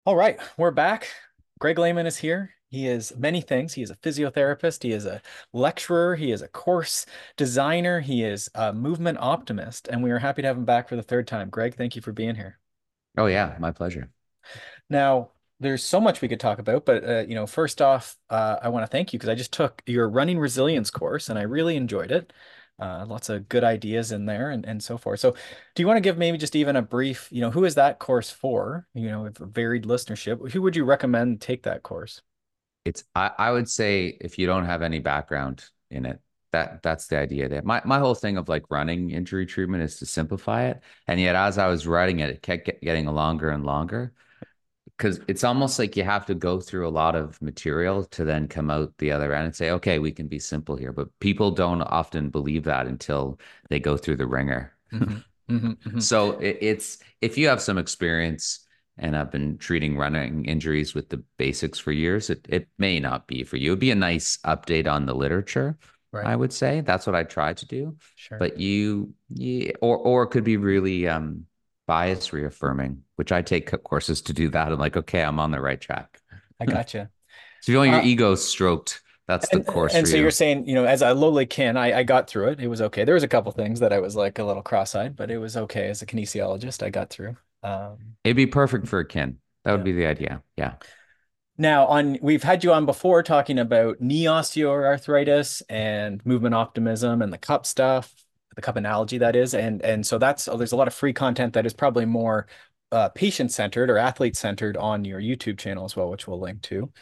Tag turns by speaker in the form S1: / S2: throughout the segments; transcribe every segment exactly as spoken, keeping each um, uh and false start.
S1: All right, we're back. Greg Lehman is here. He is many things. He is a physiotherapist. He is a lecturer. He is a course designer. He is a movement optimist. And we are happy to have him back for the third time. Greg, thank you for being here.
S2: Oh yeah, my pleasure.
S1: Now, there's so much we could talk about, but uh, you know, first off, uh, I want to thank you because I just took your running resilience course and I really enjoyed it. Uh, lots of good ideas in there and, and so forth. So, do you want to give maybe just even a brief, you know, who is that course for? You know, with a varied listenership, who would you recommend take that course?
S2: It's I, I would say if you don't have any background in it, that that's the idea there. My my whole thing of like running injury treatment is to simplify it. And yet as I was writing it, it kept get, getting longer and longer because it's almost like you have to go through a lot of material to then come out the other end and say, okay, we can be simple here. But people don't often believe that until they go through the ringer.
S1: Hmm. Hmm. Hmm.
S2: So it, it's if you have some experience and I've been treating running injuries with the basics for years, it it may not be for you. It'd be a nice update on the literature,
S1: Right.
S2: I would say. That's what I try to do.
S1: Sure.
S2: But you, you or or it could be really um bias reaffirming, which I take courses to do that. I'm like, okay, I'm on the right track.
S1: I gotcha.
S2: So if you want your
S1: Uh,
S2: ego stroked, that's the
S1: and
S2: course
S1: and
S2: for
S1: so you're
S2: you.
S1: saying, you know, as a lowly kin, I, I got through it. It was okay. There was a couple things that I was like a little cross-eyed, but it was okay as a kinesiologist. I got through. Um,
S2: It'd be perfect for a kin. That would
S1: yeah.
S2: be the idea. Yeah.
S1: Now, on we've had you on before talking about knee osteoarthritis and movement optimism and the cup stuff, the cup analogy that is, and and so that's oh, there's a lot of free content that is probably more uh, patient-centered or athlete-centered on your YouTube channel as well, which we'll link to.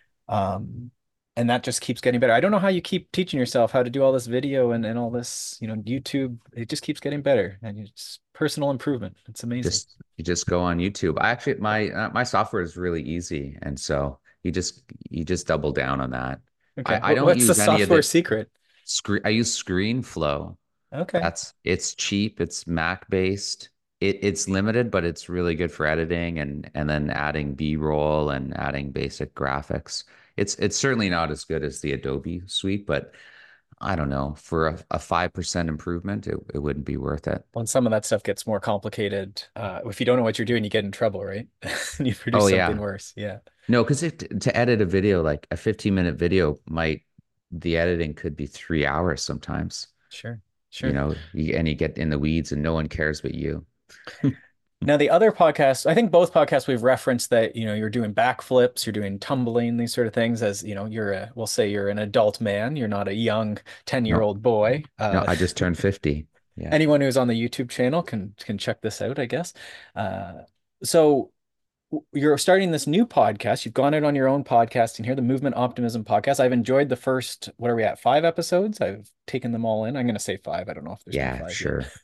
S1: Um, and that just keeps getting better. I don't know how you keep teaching yourself how to do all this video and, and all this, you know, YouTube. It just keeps getting better and it's personal improvement. It's amazing.
S2: Just you just go on YouTube. I actually my uh, my software is really easy, and so you just you just double down on that.
S1: Okay.
S2: I I
S1: What,
S2: don't
S1: what's the
S2: use any of
S1: software
S2: the
S1: secret?
S2: screen. I use ScreenFlow.
S1: Okay.
S2: That's it's cheap. It's Mac based. It it's limited, but it's really good for editing and and then adding B-roll and adding basic graphics. It's it's certainly not as good as the Adobe suite, but I don't know, for a, a five percent improvement, it, it wouldn't be worth it.
S1: When some of that stuff gets more complicated, uh, if you don't know what you're doing, you get in trouble, right? And you produce
S2: Oh
S1: something
S2: yeah.
S1: worse. Yeah.
S2: No, because to edit a video, like a fifteen minute video might, the editing could be three hours sometimes,
S1: Sure.
S2: you
S1: Sure.
S2: know, you, and you get in the weeds and no one cares but you.
S1: Now, the other podcasts, I think both podcasts we've referenced that, you know, you're doing backflips, you're doing tumbling, these sort of things as, you know, you're a, we'll say you're an adult man, you're not a young
S2: No,
S1: ten-year-old boy.
S2: no,
S1: Uh,
S2: I just turned fifty. Yeah.
S1: anyone who's on the YouTube channel can can check this out, I guess. Uh, so w- you're starting this new podcast. You've gone out on your own podcasting here, the Movement Optimism podcast. I've enjoyed the first, what are we at, five episodes? I've taken them all in. I'm going to say five. I don't know if there's been
S2: Yeah,
S1: five yet.
S2: sure.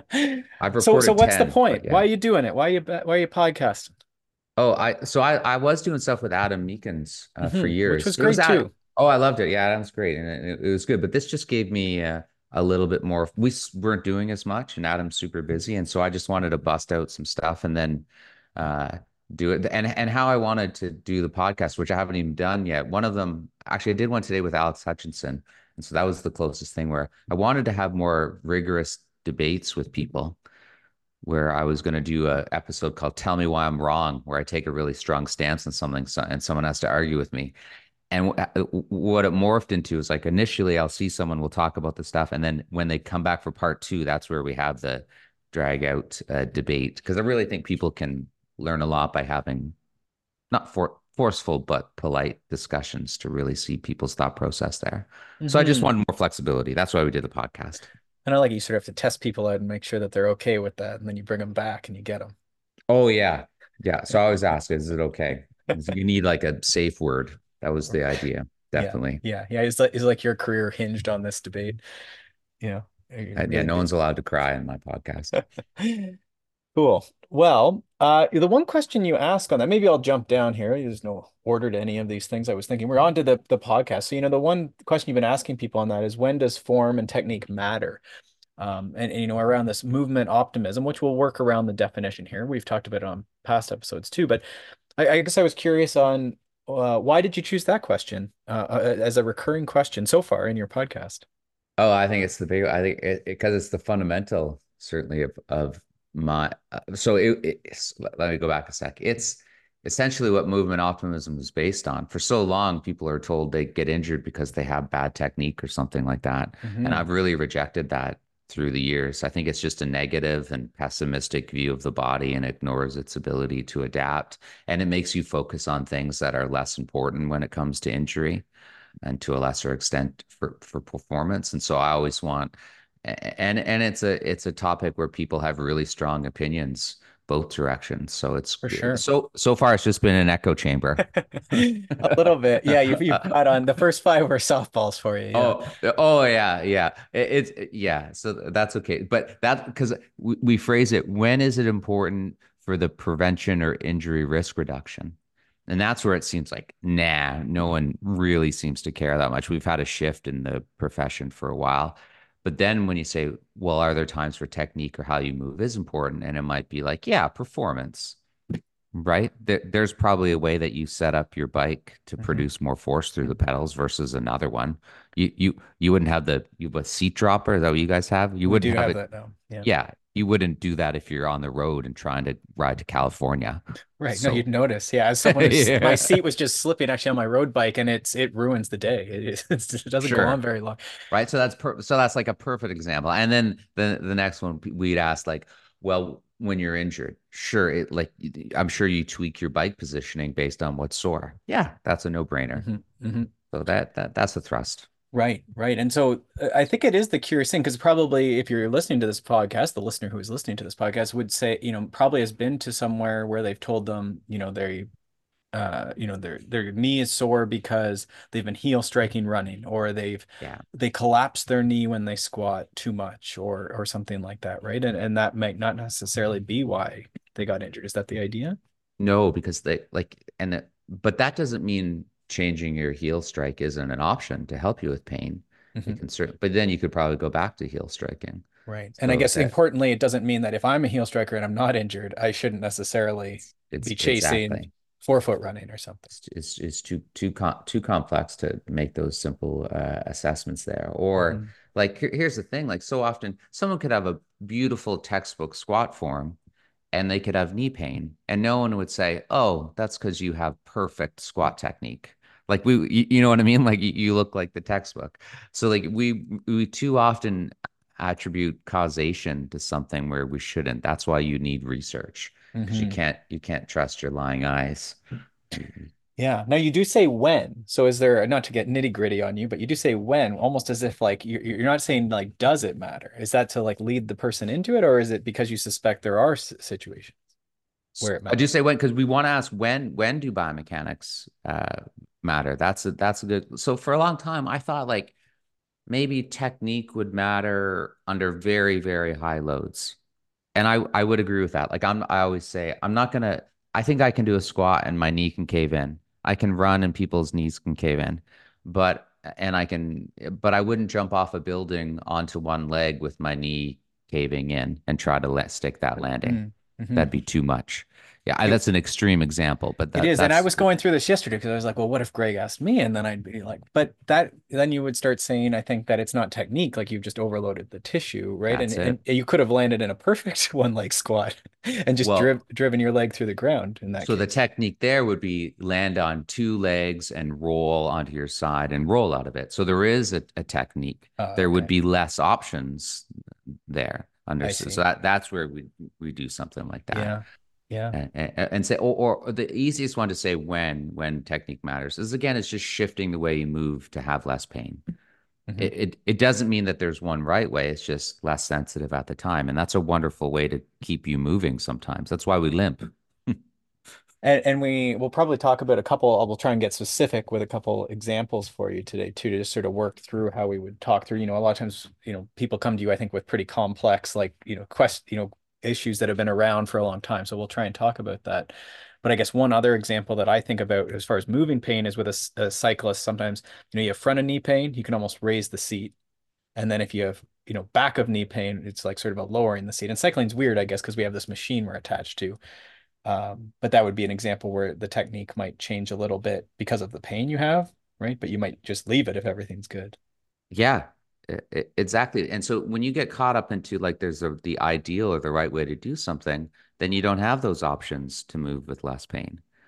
S2: I've
S1: So, so
S2: recorded
S1: what's the
S2: ten,
S1: point?
S2: but
S1: Why
S2: yeah.
S1: are you doing it? Why are you why are you podcasting?
S2: Oh, I so I I was doing stuff with Adam Meekins uh, for
S1: Hmm. Which
S2: years.
S1: was
S2: It was
S1: great
S2: Adam.
S1: too.
S2: Oh, I loved it. Yeah, Adam's great, and it, it was good. But this just gave me uh, a little bit more. We s- weren't doing as much, and Adam's super busy, and so I just wanted to bust out some stuff and then uh, do it. And and how I wanted to do the podcast, which I haven't even done yet. One of them, actually, I did one today with Alex Hutchinson, and so that was the closest thing where I wanted to have more rigorous debates with people where I was going to do a episode called "Tell Me Why I'm Wrong," where I take a really strong stance on something, so, and someone has to argue with me. And w- what it morphed into is like initially I'll see someone, we'll talk about the stuff, and then when they come back for part two, that's where we have the drag out uh, debate because I really think people can learn a lot by having not for forceful but polite discussions to really see people's thought process there. So I just
S1: Hmm.
S2: wanted more flexibility. That's why we did the podcast.
S1: And I like you sort of have to test people out and make sure that they're okay with that, and then you bring them back and you get them.
S2: Oh yeah. Yeah. So I always ask, is it okay? You need like a safe word. That was the idea.
S1: Yeah,
S2: Definitely.
S1: yeah, yeah. It's like it's like your career hinged on this debate. You know, you
S2: And yeah,
S1: really
S2: no
S1: do.
S2: one's allowed to cry in my podcast.
S1: Cool. Well, uh, the one question you ask on that, maybe I'll jump down here. There's no order to any of these things. I was thinking we're on to the the podcast. So, you know, the one question you've been asking people on that is when does form and technique matter? Um, and, and, you know, around this movement optimism, which will work around the definition here. We've talked about it on past episodes too, but I, I guess I was curious on uh, why did you choose that question uh, uh, as a recurring question so far in your podcast?
S2: Oh, I think it's the big, I think it, because it's the fundamental certainly of of my uh, so it, it's let me go back a sec. It's essentially what movement optimism is based on. For so long, people are told they get injured because they have bad technique or something like that. And
S1: Hmm.
S2: I've really rejected that through the years. I think it's just a negative and pessimistic view of the body and ignores its ability to adapt. And it makes you focus on things that are less important when it comes to injury and to a lesser extent for, for performance. And so I always want, and and it's a it's a topic where people have really strong opinions both directions. So it's
S1: For sure.
S2: so so far it's just been an echo chamber.
S1: A little bit. Yeah, you've you've got on the first five were softballs for you. Yeah.
S2: Oh, oh yeah, yeah. It, it's yeah. So that's okay. But that because we, we phrase it, when is it important for the prevention or injury risk reduction? And that's where it seems like, nah, no one really seems to care that much. We've had a shift in the profession for a while. But then when you say, well, are there times where technique or how you move is important? And it might be like, yeah, performance. Right. There, there's probably a way that you set up your bike to
S1: Hmm.
S2: produce more force through the pedals versus another one. You you you wouldn't have the you have a seat dropper. Is that what you guys have? You
S1: We
S2: wouldn't
S1: do
S2: have
S1: have
S2: it.
S1: that now. Yeah.
S2: Yeah, you wouldn't do that if you're on the road and trying to ride to California.
S1: Right. No,
S2: So
S1: you'd notice. Yeah, as someone who's my
S2: yeah,
S1: seat was just slipping actually on my road bike, and it's it ruins the day. It, is- it's just- it doesn't go on
S2: sure.
S1: very long.
S2: Right. So that's per so that's like a perfect example. And then the the next one we'd ask like, well, when you're injured, sure, it like I'm sure you tweak your bike positioning based on what's sore. Yeah, that's a no-brainer.
S1: Hmm. Hmm.
S2: So that that that's a thrust.
S1: Right, right. And so uh, I think it is the curious thing because probably if you're listening to this podcast, the listener who is listening to this podcast would say, you know, probably has been to somewhere where they've told them, you know, they uh, you know, their their knee is sore because they've been heel striking running, or they've
S2: Yeah.
S1: they collapse their knee when they squat too much, or or something like that, right? And and that might not necessarily be why they got injured. Is that the idea?
S2: No, because they like and it, but that doesn't mean changing your heel strike isn't an option to help you with pain. It
S1: Hmm.
S2: can certainly, but then you could probably go back to heel striking.
S1: Right. And I
S2: So
S1: guess
S2: that
S1: importantly, it doesn't mean that if I'm a heel striker and I'm not injured, I shouldn't necessarily
S2: it's
S1: be chasing
S2: exactly.
S1: forefoot running or something.
S2: It's it's, it's too too com too complex to make those simple uh, assessments there. Or
S1: Hmm.
S2: like here- here's the thing, like so often someone could have a beautiful textbook squat form and they could have knee pain and no one would say, "Oh, that's because you have perfect squat technique." Like we you, you know what I mean? Like you, you look like the textbook. So like we we too often attribute causation to something where we shouldn't. That's why you need research because you
S1: Hmm.
S2: can't you can't trust your lying eyes.
S1: Yeah. Now you do say when. So is there, not to get nitty gritty on you, but you do say when, almost as if like you're, you're not saying like, does it matter? Is that to like lead the person into it, or is it because you suspect there are s- situations where it
S2: I do
S1: matters?
S2: say when because we want to ask when when do biomechanics uh, matter? That's a that's a good. So for a long time, I thought like maybe technique would matter under very very high loads, and I I would agree with that. Like I'm I always say I'm not gonna. I think I can do a squat and my knee can cave in. I can run and people's knees can cave in, but and I can, but I wouldn't jump off a building onto one leg with my knee caving in and try to let stick that landing.
S1: Mm-hmm.
S2: That'd be too much. Yeah, I, that's an extreme example, but
S1: It
S2: that
S1: is. And I
S2: that's
S1: was going through this yesterday because I was like, well, what if Greg asked me? And then I'd be like, but that, then you would start saying, I think that it's not technique, like you've just overloaded the tissue, right? And
S2: that's
S1: and
S2: it.
S1: you could have landed in a perfect one leg squat and just driv
S2: Well,
S1: driven your leg through the ground in that
S2: so the
S1: case.
S2: technique there would be land on two legs and roll onto your side and roll out of it. So there is a, a technique.
S1: Uh,
S2: There would
S1: okay.
S2: be less options there. Under
S1: I
S2: so
S1: see.
S2: that that's where we we do something like that.
S1: Yeah. Yeah.
S2: And, and, and say or, or the easiest one to say when when technique matters is again it's just shifting the way you move to have less pain.
S1: Hmm.
S2: It, it it doesn't mean that there's one right way. It's just less sensitive at the time, and that's a wonderful way to keep you moving. Sometimes that's why we limp.
S1: And, and we will probably talk about a couple, we'll try and get specific with a couple examples for you today too, to just sort of work through how we would talk through, you know, a lot of times, you know, people come to you, I think, with pretty complex, like, you know, quest, you know, issues that have been around for a long time. So we'll try and talk about that. But I guess one other example that I think about as far as moving pain is with a, a cyclist. Sometimes, you know, you have front of knee pain, you can almost raise the seat. And then if you have, you know, back of knee pain, it's like sort of a lowering the seat. And cycling's weird, I guess, because we have this machine we're attached to. Um, but that would be an example where the technique might change a little bit because of the pain you have, right? But you might just leave it if everything's good.
S2: Yeah, e- e- exactly. And so when you get caught up into like there's a, the ideal or the right way to do something, then you don't have those options to move with less pain.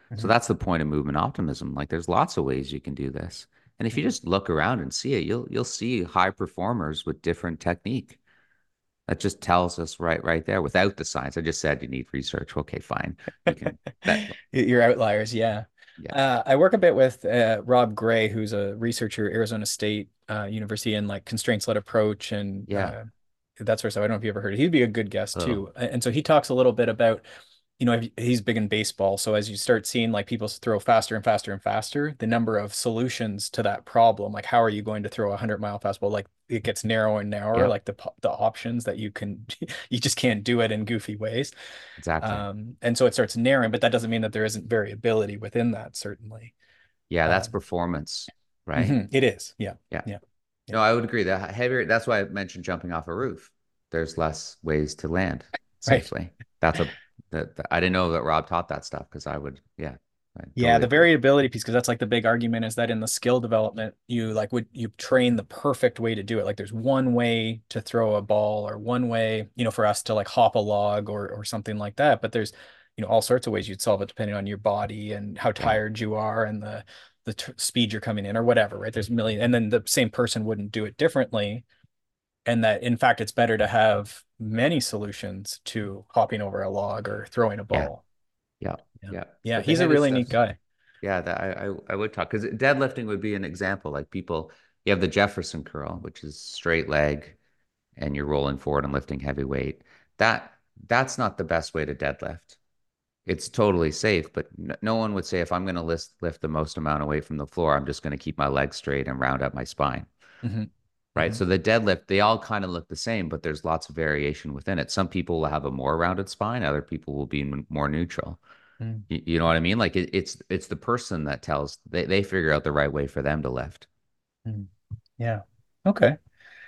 S2: So
S1: Mhm.
S2: that's the point of movement optimism. Like there's lots of ways you can do this. And if you
S1: Mhm.
S2: just look around and see it, you'll you'll see high performers with different technique. That just tells us right right there without the science. I just said you need research. Okay, fine. We can that
S1: Your outliers, yeah.
S2: yeah.
S1: Uh, I work a bit with uh, Rob Gray, who's a researcher at Arizona State uh, University in like constraints-led approach and
S2: Yeah.
S1: uh, that sort of stuff. I don't know if you ever heard it. He'd be a good guest
S2: Oh,
S1: too. And so he talks a little bit about you know, he's big in baseball. So as you start seeing like people throw faster and faster and faster, the number of solutions to that problem, like how are you going to throw a hundred mile fastball? Like it gets narrower and narrower,
S2: yeah,
S1: like the the options that you can, you just can't do it in goofy ways.
S2: exactly.
S1: Um, and so it starts narrowing, but that doesn't mean that there isn't variability within that, certainly.
S2: Yeah, that's
S1: Um,
S2: performance, right?
S1: mhm, it is. Yeah.
S2: Yeah.
S1: Yeah.
S2: No,
S1: Yeah.
S2: I would agree that heavier, that's why I mentioned jumping off a roof. There's less ways to land
S1: Right.
S2: safely. That's a that that- I didn't know that Rob taught that stuff because I would, yeah, I
S1: Yeah,
S2: totally
S1: the
S2: agree.
S1: variability piece, because that's like the big argument is that in the skill development, you like would you train the perfect way to do it. Like there's one way to throw a ball or one way, you know, for us to like hop a log or or something like that. But there's, you know, all sorts of ways you'd solve it depending on your body and how
S2: Yeah.
S1: tired you are and the the t speed you're coming in or whatever, right? There's a million, and then the same person wouldn't do it differently. And that in fact it's better to have many solutions to hopping over a log or throwing a
S2: Yeah.
S1: ball.
S2: Yeah.
S1: Yeah.
S2: Yeah.
S1: Yeah,
S2: But the
S1: he's a
S2: heavy
S1: really neat
S2: stuff,
S1: guy.
S2: yeah, that I, I I would talk because deadlifting would be an example. Like people, you have the Jefferson curl, which is straight leg, and you're rolling forward and lifting heavy weight. That that's not the best way to deadlift. It's totally safe, but no, no one would say if I'm going to lift lift the most amount of weight from the floor, I'm just going to keep my legs straight and round up my spine.
S1: Hmm.
S2: Right. So the deadlift, they all kind of look the same, but there's lots of variation within it. Some people will have a more rounded spine, other people will be more neutral.
S1: Hmm.
S2: You, you know what I mean? Like it, it's it's the person that tells they they figure out the right way for them to lift.
S1: Mm. Yeah. Okay.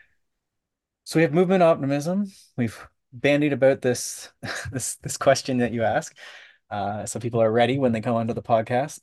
S1: So we have movement optimism. We've bandied about this this this question that you ask. Uh, so people are ready when they come onto the podcast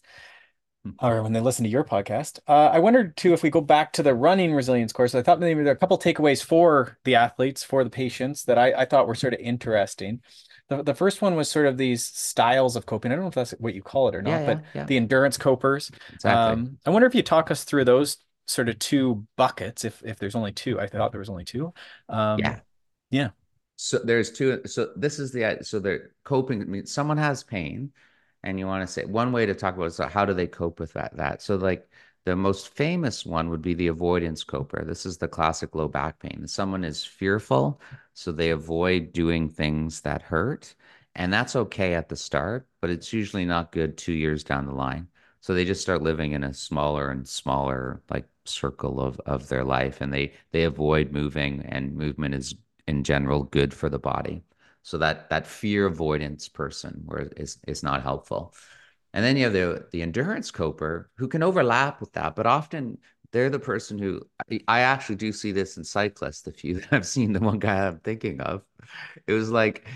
S1: or when they listen to your podcast. Uh, I wondered too if we go back to the running resilience course. I thought maybe there are a couple takeaways for the athletes, for the patients that I, I thought were sort of interesting. The, the first one was sort of these styles of coping. I don't know if that's what you call it or
S2: Yeah,
S1: not, but
S2: yeah, yeah.
S1: the endurance copers.
S2: Exactly.
S1: Um, I wonder if you talk us through those sort of two buckets, if if there's only two. I thought there was only two. Um,
S2: Yeah.
S1: yeah.
S2: So there's two. So this is the so they're coping. I mean, someone has pain, and you want to say one way to talk about it is how do they cope with that? That so like the most famous one would be the avoidance coper. This is the classic low back pain. Someone is fearful, so they avoid doing things that hurt, and that's okay at the start, but it's usually not good two years down the line. So they just start living in a smaller and smaller like circle of of their life, and they they avoid moving, and movement is in general good for the body. So that that fear avoidance person where is is not helpful. And then you have the the endurance coper who can overlap with that, but often they're the person who I actually do see this in cyclists, the few that I've seen, the one guy I'm thinking of. It was like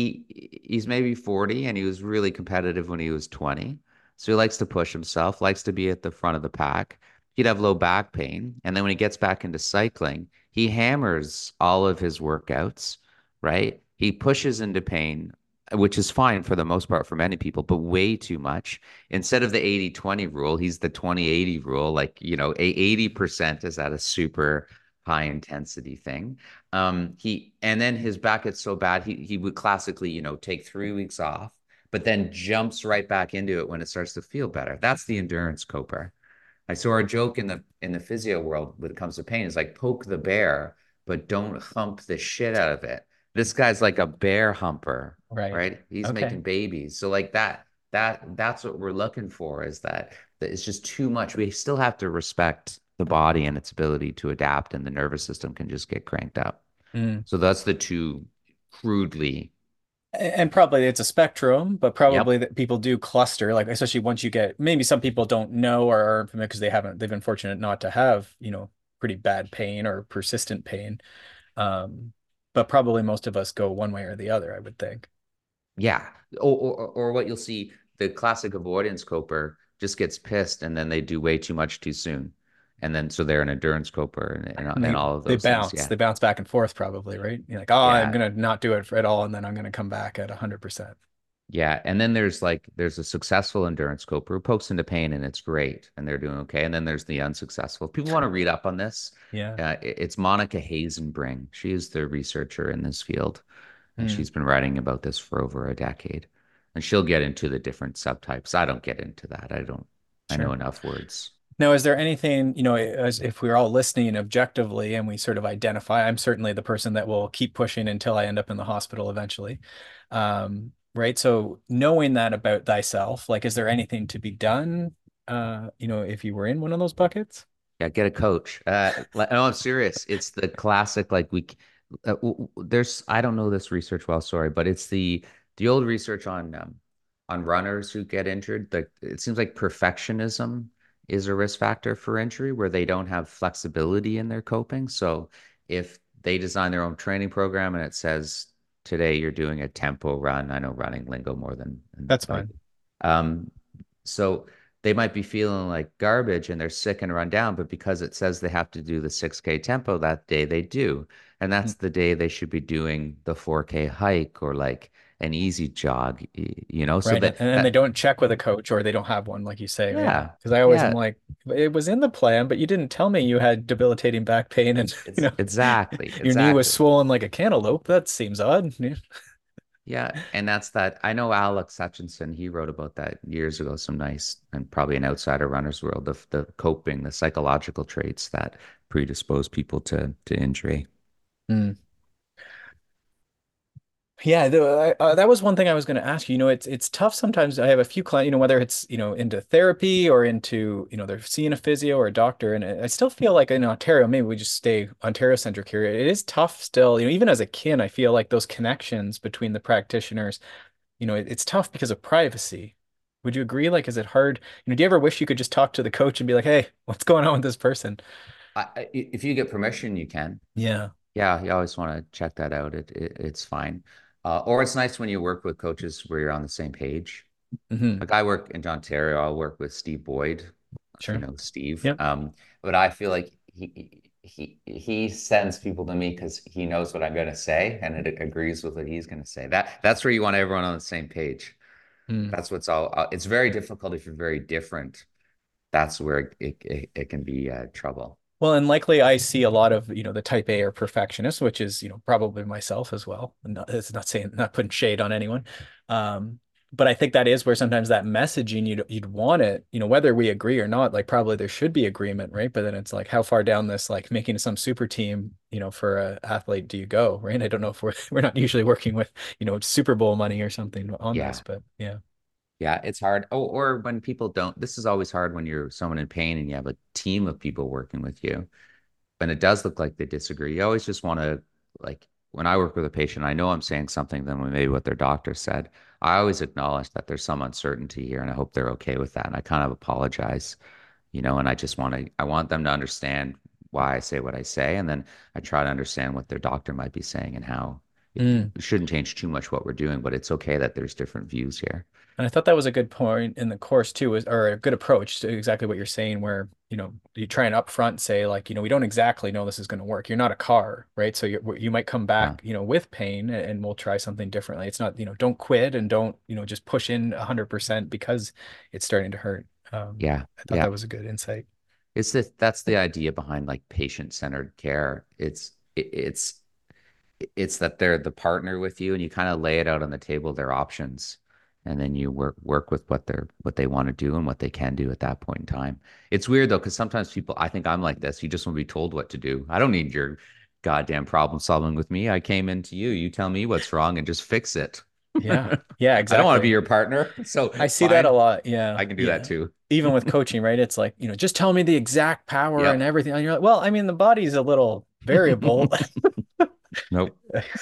S2: he he's maybe forty and he was really competitive when he was twenty. So he likes to push himself, likes to be at the front of the pack. He'd have low back pain. And then when he gets back into cycling, he hammers all of his workouts, right? He pushes into pain, which is fine for the most part for many people, but way too much. Instead of the eighty twenty rule, he's the twenty eighty rule. Like, you know, eighty percent is at a super high intensity thing. Um, he and then his back gets so bad, he he would classically, you know, take three weeks off, but then jumps right back into it when it starts to feel better. That's the endurance coper. Like so our joke in the in the physio world when it comes to pain is like poke the bear, but don't hump the shit out of it. This guy's like a bear humper,
S1: Right.
S2: right? He's
S1: Okay.
S2: making babies. So like that, that that's what we're looking for is that, that it's just too much. We still have to respect the body and its ability to adapt, and the nervous system can just get cranked up.
S1: Mm.
S2: So that's the two crudely.
S1: And probably it's a spectrum, but
S2: Yep.
S1: probably that people do cluster, like especially once you get maybe some people don't know or aren't familiar because they haven't they've been fortunate not to have, you know, pretty bad pain or persistent pain. Um, but probably most of us go one way or the other, I would think.
S2: Yeah. Or, or or what you'll see, the classic avoidance coper just gets pissed and then they do way too much too soon. And then so they're an endurance coper and, and,
S1: And
S2: and
S1: they
S2: all of
S1: they
S2: those things.
S1: bounce,
S2: Yeah.
S1: they bounce back and forth probably, right? You're like, oh, I'm
S2: Yeah.
S1: gonna not do it for at all, and then I'm gonna come back at one hundred percent.
S2: Yeah, and then there's like there's a successful endurance coper who pokes into pain and it's great and they're doing okay. And then there's the unsuccessful. If people want to read up on this,
S1: Yeah.
S2: uh, it- it's Monica Hazenbring. She is the researcher in this field, and
S1: Hmm.
S2: she's been writing about this for over a decade. And she'll get into the different subtypes. I don't get into that. I don't. I know
S1: Sure.
S2: enough words.
S1: Now, is there anything, you know, as if we're all listening objectively and we sort of identify, I'm certainly the person that will keep pushing until I end up in the hospital eventually. Um, right. So knowing that about thyself, like, is there anything to be done, uh, you know, if you were in one of those buckets?
S2: Yeah, get a coach. Uh, like- no, I'm serious. It's the classic, like we, uh, w- w- there's, I don't know this research well, sorry, but it's the the old research on um, on runners who get injured. Like it seems like perfectionism is a risk factor for injury, where they don't have flexibility in their coping. So if they design their own training program and it says today you're doing a tempo run, I know running lingo more than
S1: That's
S2: like,
S1: fine.
S2: um, so they might be feeling like garbage and they're sick and run down, but because it says they have to do the six K tempo that day, they do. And that's
S1: Mm.
S2: the day they should be doing the four K hike or like an easy jog, you know? So
S1: Right. And,
S2: that
S1: and then they
S2: that
S1: don't check with a coach or they don't have one, like you say, right?
S2: yeah.
S1: Because I always am
S2: Yeah,
S1: like, it was in the plan, but you didn't tell me you had debilitating back pain and, you
S2: it's
S1: know,
S2: exactly,
S1: your knee was
S2: exactly.
S1: swollen like a cantaloupe. That seems odd. Yeah.
S2: Yeah, and that's that. I know Alex Hutchinson, he wrote about that years ago, some nice and probably an outsider runner's world, the the coping, the psychological traits that predispose people to to injury.
S1: Mm. Yeah, the, I, uh, that was one thing I was going to ask you. You know, it's it's tough sometimes. I have a few clients, you know, whether it's, you know, into therapy or into, you know, they're seeing a physio or a doctor. And I I still feel like in Ontario, maybe we just stay Ontario centric here. It is tough still, you know, even as a kin, I feel like those connections between the practitioners, you know, it, it's tough because of privacy. Would you agree? Like, is it hard? You know, do you ever wish you could just talk to the coach and be like, hey, what's going on with this person?
S2: I, I- if you get permission, you can.
S1: Yeah.
S2: Yeah, you always want to check that out. It, it it's fine. Uh, or it's nice when you work with coaches where you're on the same page.
S1: Hmm.
S2: Like I work in Ontario, I'll work with Steve Boyd, if you
S1: Sure.
S2: know Steve.
S1: Yep.
S2: Um, but I feel like he he he sends people to me because he knows what I'm going to say and it agrees with what he's going to say. That that's where you want everyone on the same page.
S1: Mm.
S2: That's what's all. Uh, it's very difficult if you're very different. That's where it it, it can be uh, trouble.
S1: Well, and likely I see a lot of, you know, the type A or perfectionists, which is, you know, probably myself as well. And not, it's not saying, not putting shade on anyone. Um, but I think that is where sometimes that messaging you'd you'd want it, you know, whether we agree or not, like probably there should be agreement, right? But then it's like how far down this like making some super team, you know, for a athlete do you go, right? I don't know if we're we're not usually working with, you know, Super Bowl money or something on this,
S2: Yeah.
S1: but yeah.
S2: Yeah, it's hard. Oh, or when people don't, this is always hard when you're someone in pain and you have a team of people working with you. And it does look like they disagree. You always just want to, like, when I work with a patient, I know I'm saying something than maybe what their doctor said. I always acknowledge that there's some uncertainty here, and I hope they're okay with that. And I kind of apologize, you know, and I just want to, I want them to understand why I say what I say. And then I try to understand what their doctor might be saying and how it,
S1: Mm.
S2: it shouldn't change too much what we're doing, but it's okay that there's different views here.
S1: And I thought that was a good point in the course too, is or a good approach to exactly what you're saying, where, you know, you try and upfront say like, you know, we don't exactly know this is going to work. You're not a car, right? So you you might come
S2: Yeah.
S1: back, you know, with pain and, and we'll try something differently. It's not, you know, don't quit and don't, you know, just push in one hundred percent because it's starting to hurt. Um,
S2: Yeah.
S1: I thought
S2: Yeah.
S1: that was a good insight.
S2: It's the that's the idea behind like patient-centered care. It's it, it's it's that they're the partner with you and you kind of lay it out on the table, their options, and then you work work with what they're what they want to do and what they can do at that point in time. It's weird though, because sometimes people, I think I'm like this. You just want to be told what to do. I don't need your goddamn problem solving with me. I came into you. You tell me what's wrong and just fix it.
S1: Yeah. Yeah,
S2: I don't want to be
S1: exactly.
S2: your partner. So
S1: I see that a
S2: fine,
S1: lot. Yeah.
S2: I can do that
S1: Yeah.
S2: too.
S1: Even with coaching, right? It's like, you know, just tell me the exact power and
S2: Yep.
S1: everything. And you're like, well, I mean, the body's a little variable.
S2: Nope.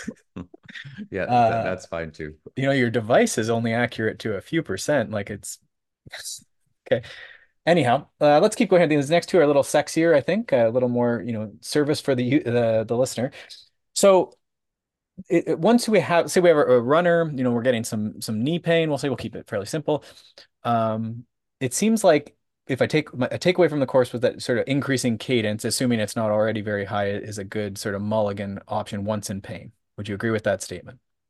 S2: Yeah, that,
S1: Uh,
S2: that's fine too.
S1: you know, your device is only accurate to a few percent. Like it's okay. Anyhow, uh, let's keep going. These next two are a little sexier, I think, a little more, you know, service for the the the listener. So it, it- once we have, say we have a, a runner, you know, we're getting some some knee pain. We'll say we'll keep it fairly simple. Um, it seems like if I take my a takeaway from the course was that sort of increasing cadence, assuming it's not already very high, is a good sort of mulligan option once in pain. Would you agree with that statement?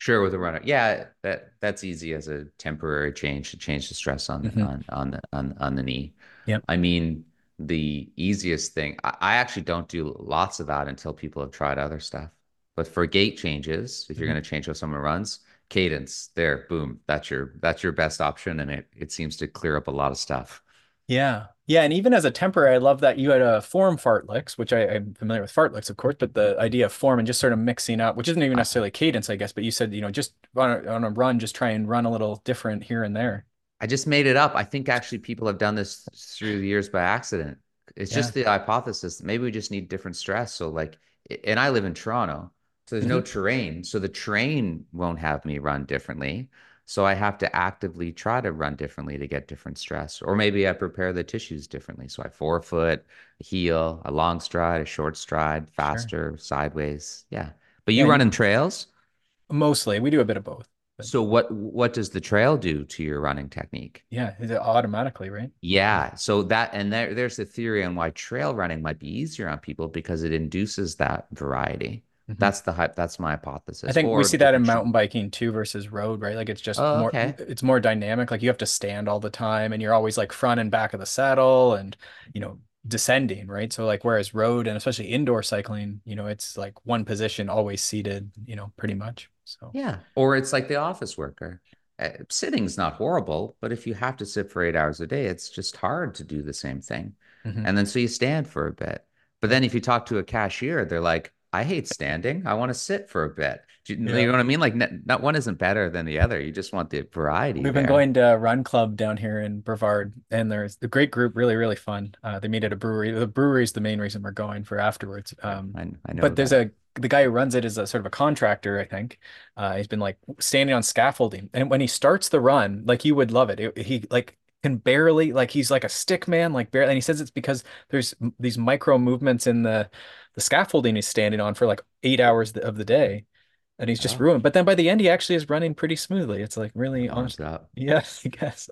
S2: Sure, with a runner. Yeah, that that's easy as a temporary change to change the stress on
S1: Hmm.
S2: on on the on on the knee.
S1: Yep.
S2: I mean, the easiest thing, I, I actually don't do lots of that until people have tried other stuff. But for gait changes, if you're
S1: Mhm.
S2: going to change how someone runs, cadence, there, boom, that's your that's your best option, and it it seems to clear up a lot of stuff.
S1: Yeah. Yeah. And even as a temporary, I love that you had a form fartleks, which I, I'm familiar with fartleks, of course, but the idea of form and just sort of mixing up, which isn't even
S2: I,
S1: necessarily cadence, I guess, but you said, you know, just on a, on a run, just try and run a little different here and there.
S2: I just made it up. I think actually people have done this through the years by accident. It's
S1: Yeah.
S2: just the hypothesis. Maybe we just need different stress. So like, and I live in Toronto, so there's no
S1: Hmm.
S2: terrain. So the terrain won't have me run differently. So I have to actively try to run differently to get different stress. Or maybe I prepare the tissues differently. So I forefoot, a heel, a long stride, a short stride,
S1: Sure.
S2: faster, sideways. Yeah. But
S1: Yeah.
S2: you run
S1: And
S2: in trails.
S1: mostly we do a bit of both, but
S2: So what what does the trail do to your running technique?
S1: yeah, is it automatically, right? Yeah.
S2: Yeah, so that and there there's a theory on why trail running might be easier on people because it induces that variety.
S1: Hmm.
S2: That's the hype. That's my
S1: I
S2: hypothesis.
S1: think we
S2: Or
S1: see that in
S2: different. Sh
S1: mountain biking too versus road, right? Like it's just
S2: Oh,
S1: more,
S2: okay.
S1: it's more dynamic. Like you have to stand all the time and you're always like front and back of the saddle and, you know, descending, right? So like whereas road and especially indoor cycling, you know, it's like one position always seated, you know, pretty much. So,
S2: Yeah. Or it's like the office worker. Uh, sitting's not horrible, but if you have to sit for eight hours a day, it's just hard to do the same thing.
S1: mhm,
S2: And then so you stand for a bit. But
S1: yeah.
S2: then if you talk to a cashier, they're like, I hate standing. I want to sit for a bit. Do you, you
S1: Yeah.
S2: know what I mean? Like, n- not one isn't better than the other. You just want the variety
S1: We've been
S2: there.
S1: going to Run Club down here in Brevard, and there's a great group, really, really fun. Uh, they meet at a brewery. The brewery is the main reason we're going for afterwards.
S2: Yeah,
S1: Um,
S2: I, I know
S1: but there's
S2: that.
S1: a the guy who runs it is a sort of a contractor, I think. Uh, he's been like standing on scaffolding, and when he starts the run, like you would love it. It- he like can barely like he's like a stick man, like barely. And he says it's because there's m- these micro movements in the the scaffolding he's standing on for like eight hours of the day and he's just
S2: Oh,
S1: ruined. But then by the end, he actually is running pretty smoothly. It's like
S2: it
S1: really
S2: warms
S1: honest.
S2: up.
S1: Yes, I guess.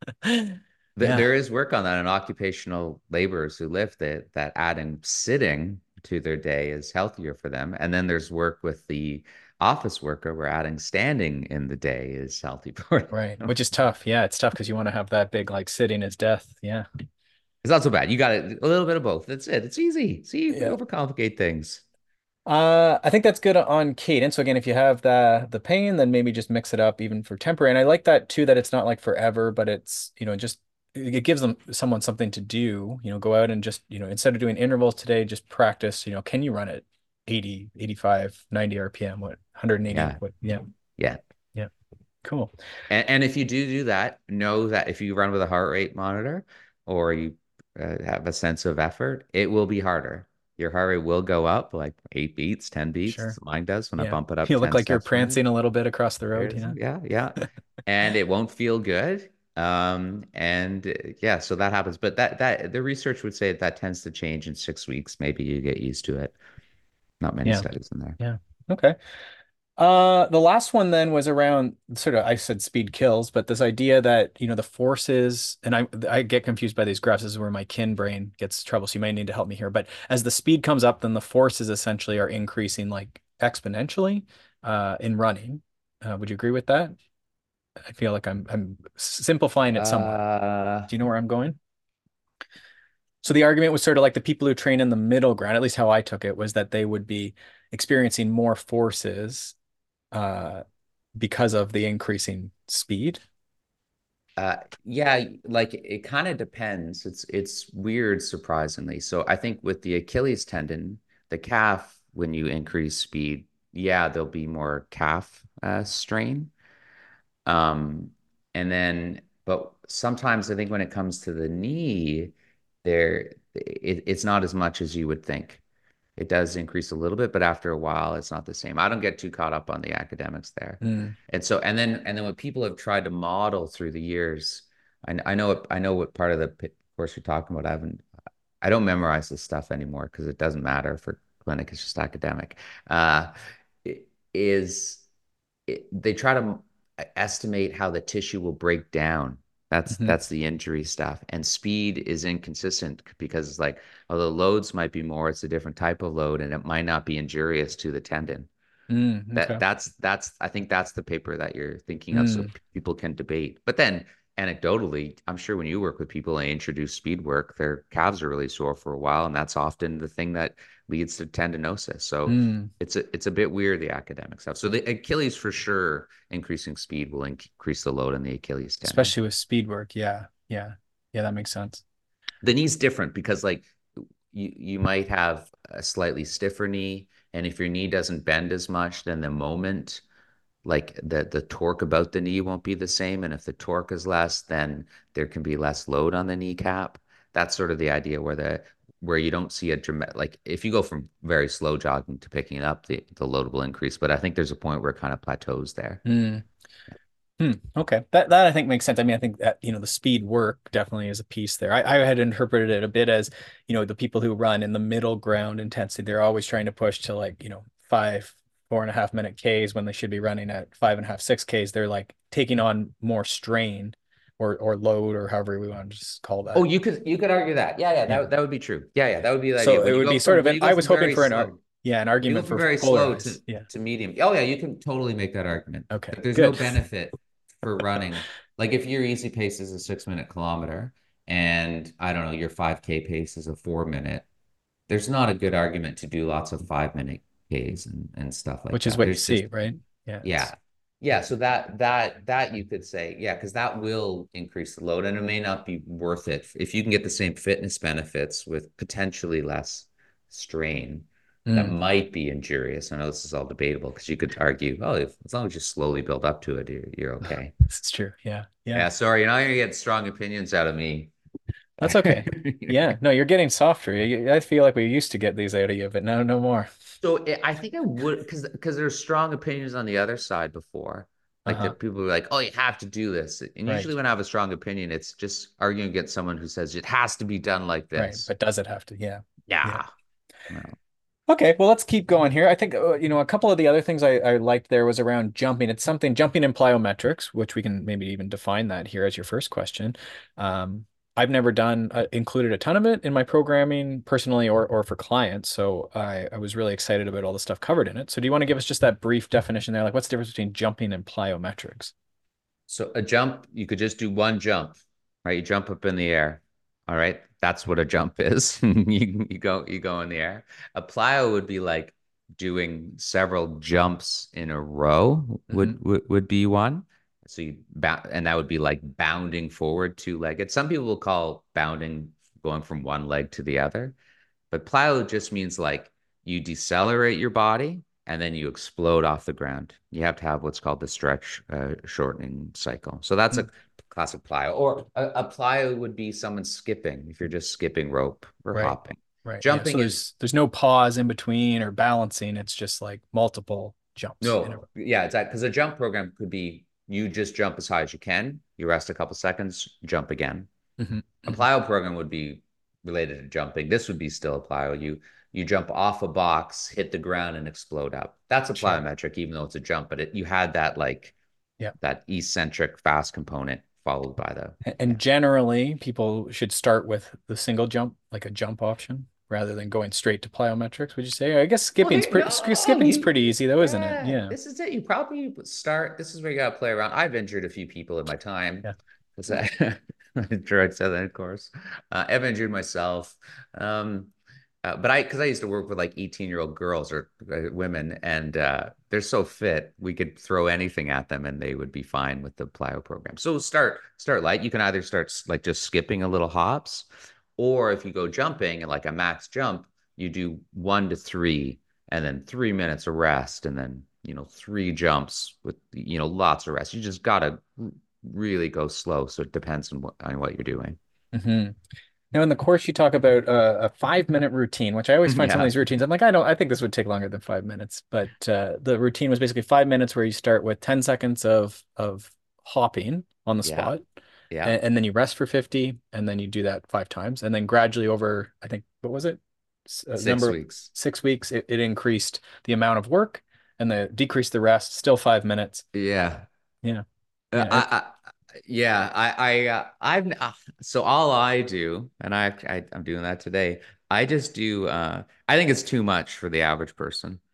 S2: Th-
S1: Yeah,
S2: There is work on that, and occupational laborers who lift that that adding sitting to their day is healthier for them. And then there's work with the office worker where adding standing in the day is healthy for
S1: right.
S2: them.
S1: Which is tough. Yeah, it's tough because you want to have that big like sitting is death. Yeah.
S2: It's not so bad. You got it, a little bit of both. That's it. It's easy. See, we
S1: Yeah.
S2: overcomplicate things.
S1: Uh, I think that's good on cadence. So again, if you have the the pain, then maybe just mix it up even for temporary. And I like that too, that it's not like forever, but it's, you know, just it gives them someone something to do, you know, go out and just, you know, instead of doing intervals today, just practice, you know, can you run it eighty, eighty-five, ninety R P M, what, one hundred eighty,
S2: Yeah,
S1: what, yeah,
S2: yeah.
S1: yeah, cool.
S2: And, and if you do do that, know that if you run with a heart rate monitor or you uh, have a sense of effort, it will be harder. Your heart rate will go up like eight beats, ten beats.
S1: Sure.
S2: Mine does when I
S1: Yeah.
S2: bump it up
S1: You look
S2: ten
S1: like you're
S2: steps a minute.
S1: prancing a little bit across the
S2: There
S1: road.
S2: it is.
S1: Yeah.
S2: Yeah, yeah. And it won't feel good. Um, and uh, yeah, so that happens. But that that the research would say that, that tends to change in six weeks. Maybe you get used to it. Not many
S1: Yeah.
S2: studies in there.
S1: Yeah. Okay. Uh, the last one then was around sort of I said speed kills, but this idea that, you know, the forces, and I I get confused by these graphs. This is where my kin brain gets trouble, so you might need to help me here. But as the speed comes up, then the forces essentially are increasing like exponentially uh in running. Uh, would you agree with that? I feel like I'm I'm simplifying it somewhat.
S2: Uh,
S1: Do you know where I'm going? So the argument was sort of like the people who train in the middle ground, at least how I took it, was that they would be experiencing more forces uh, because of the increasing speed.
S2: Uh, yeah, like it kind of depends. It's it's weird, surprisingly. So I think with the Achilles tendon, the calf, when you increase speed, yeah, there'll be more calf uh, strain. Um, and then, but sometimes I think when it comes to the knee, there it, it's not as much as you would think. It does increase a little bit, but after a while, it's not the same. I don't get too caught up on the academics there.
S1: Mm,
S2: And so, and then, and then what people have tried to model through the years, I, I know, what, I know what part of the p- course you're talking about. I haven't, I don't memorize this stuff anymore because it doesn't matter for clinic. It's just academic. Uh, is it, they try to estimate how the tissue will break down. That's
S1: mhm.
S2: that's the injury stuff. And speed is inconsistent because it's like, although loads might be more, it's a different type of load and it might not be injurious to the tendon.
S1: Mm,
S2: That
S1: okay.
S2: that's that's I think that's the paper that you're thinking of, so
S1: Mm,
S2: people can debate. But then anecdotally, I'm sure when you work with people and introduce speed work, their calves are really sore for a while, and that's often the thing that leads to tendinosis. So
S1: mm.
S2: it's a it's a bit weird, the academic stuff. So the Achilles for sure, increasing speed will increase the load on the Achilles tendon.
S1: Especially with speed work. Yeah. Yeah. Yeah, that makes sense.
S2: The knee's different because like you you might have a slightly stiffer knee, and if your knee doesn't bend as much, then the moment like the the torque about the knee won't be the same. And if the torque is less, then there can be less load on the kneecap. That's sort of the idea where the where you don't see a dramatic like if you go from very slow jogging to picking it up, the the load will increase. But I think there's a point where it kind of plateaus there.
S1: Mm. Hmm. Okay. That that I think makes sense. I mean, I think that, you know, the speed work definitely is a piece there. I, I had interpreted it a bit as, you know, the people who run in the middle ground intensity, they're always trying to push to like, you know, five, four and a half minute Ks when they should be running at five and a half, six Ks. They're like taking on more strain or or load or however we want to just call
S2: Oh,
S1: that.
S2: you could you could argue that. Yeah, yeah,
S1: Yeah.
S2: that that would be true. Yeah, yeah, that would be the idea.
S1: So it
S2: When you
S1: would
S2: go
S1: be sort
S2: from
S1: of
S2: when
S1: an,
S2: you go
S1: I was
S2: from
S1: hoping
S2: very
S1: for an art,
S2: slow,
S1: yeah, an
S2: when you go
S1: argument
S2: from
S1: for
S2: very slow to
S1: polarized. Yeah.
S2: to medium. Oh yeah, you can totally make that argument.
S1: Okay.
S2: But there's no
S1: Good.
S2: benefit for running. Like if your easy pace is a six minute kilometer and I don't know, your five K pace is a four minute, there's not a good argument to do lots of five minute Ks and, and stuff like
S1: Which is
S2: that.
S1: what you
S2: There's just
S1: see, right? Yeah.
S2: yeah.
S1: It's
S2: Yeah, so that that that you could say, yeah, because that will increase the load and it may not be worth it if you can get the same fitness benefits with potentially less strain. That
S1: mm,
S2: might be injurious. I know this is all debatable because you could argue, oh, if, as long as you slowly build up to it, you're, you're okay.
S1: this is true. Yeah. Yeah.
S2: Yeah, sorry, you're not gonna get strong opinions out of me.
S1: That's okay. Yeah, no, you're getting softer. You- I feel like we used to get these out of you, but now no more.
S2: So it, I think I would because because there's strong opinions on the other side before. Like
S1: Uh-huh.
S2: that people are like, oh, you have to do this. And usually
S1: Right.
S2: when I have a strong opinion, it's just arguing against someone who says it has to be done like
S1: Right.
S2: this.
S1: But does it have to? Yeah. Yeah.
S2: Yeah. Well,
S1: Okay, well, let's keep going here. I think, uh, you know, a couple of the other things I, I liked there was around jumping. It's something jumping in plyometrics, which we can maybe even define that here as your first question. Um, I've never done uh, included a ton of it in my programming personally or or for clients, so I, I was really excited about all the stuff covered in it. So do you want to give us just that brief definition there? Like, what's the difference between jumping and plyometrics?
S2: so a jump, you could just do one jump, right? You jump up in the air. All right. That's what a jump is. You you go you go in the air. A plyo would be like doing several jumps in a row would
S1: Hmm.
S2: would, would be one. So you bound and that would be like bounding forward two-legged. Some people will call bounding going from one leg to the other. But plyo just means like you decelerate your body and then you explode off the ground. You have to have what's called the stretch uh, shortening cycle. So that's a classic plyo. Or a, a plyo would be someone skipping if you're just skipping rope or
S1: Right.
S2: hopping.
S1: Right. Yeah. So
S2: Jumping is
S1: there's there's no pause in between or balancing. It's just like multiple jumps in a
S2: no, yeah, it's that because a jump program could be you just jump as high as you can, you rest a couple seconds, jump again.
S1: row. Hmm.
S2: A
S1: Hmm.
S2: plyo program would be related to jumping. This would be still a plyo. You you jump off a box, hit the ground, and explode up. That's a
S1: Sure.
S2: plyometric, even though it's a jump, but it, you had that like
S1: Yeah.
S2: that eccentric fast component followed by the
S1: And
S2: yeah.
S1: generally, people should start with the single jump, like a jump option, rather than going straight to plyometrics. Would you say? I guess
S2: Well,
S1: skipping's
S2: here,
S1: pretty
S2: no,
S1: skipping's
S2: you
S1: pretty easy though, isn't it?
S2: yeah,
S1: Yeah.
S2: this is it. You probably start. This is where you gotta play around. I've injured a few people in my time.
S1: Yeah.
S2: Because I, I tried to say that, of course. Uh, I've injured myself. Um, Uh, but I, because I used to work with like eighteen year old girls or uh, women, and uh, they're so fit, we could throw anything at them and they would be fine with the plyo program. So start, start light. You can either start like just skipping a little hops, or if you go jumping and like a max jump, you do one to three and then three minutes of rest and then, you know, three jumps with, you know, lots of rest. You just gotta really go slow. So it depends on what, on what you're doing.
S1: Hmm. Now, in the course, you talk about uh, a five minute routine, which I always find some of
S2: Yeah.
S1: these routines. I'm like, I don't, I think this would take longer than five minutes. But uh, the routine was basically five minutes where you start with ten seconds of of hopping on the
S2: Yeah.
S1: spot,
S2: Yeah.
S1: and, and then you rest for fifty, and then you do that five times, and then gradually over, I think, what was it? S- A
S2: Six
S1: number
S2: weeks.
S1: six weeks, it, it increased the amount of work and the decreased the rest, still five minutes.
S2: Yeah.
S1: Yeah,
S2: Uh,
S1: yeah, it,
S2: I, I, yeah, I, I, uh, I've, uh, so all I do, and I, I, I'm doing that today. I just do, uh, I think it's too much for the average person.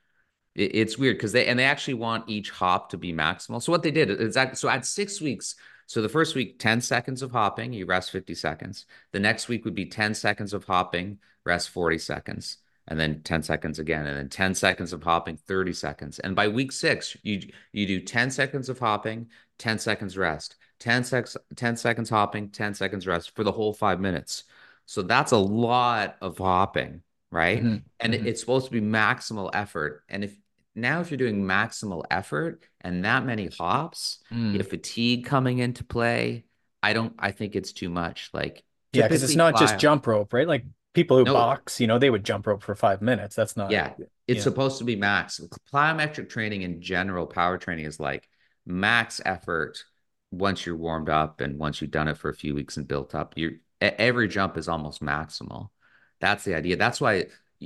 S2: It, it's weird because they and they actually want each hop to be maximal. So what they did is that so at six weeks, so the first week, ten seconds of hopping, you rest fifty seconds. The next week would be ten seconds of hopping, rest forty seconds, and then ten seconds again, and then ten seconds of hopping, thirty seconds. And by week six, you you do ten seconds of hopping, ten seconds rest, ten seconds, ten seconds hopping, ten seconds rest for the whole five minutes. So that's a lot of hopping, right?
S1: Hmm.
S2: And
S1: Hmm.
S2: it's supposed to be maximal effort. And if now if you're doing maximal effort and that many hops, you
S1: Mm.
S2: have fatigue coming into play. I don't, I think it's too much. Like
S1: Yeah, because it's
S2: typically
S1: not just
S2: plyo,
S1: jump rope, right? Like people who
S2: no,
S1: box, you know, they would jump rope for five minutes. That's not,
S2: yeah, it's
S1: yeah.
S2: supposed to be max. Plyometric training in general, power training is like max effort once you're warmed up and once you've done it for a few weeks and built up. You every jump is almost maximal. That's the idea. That's why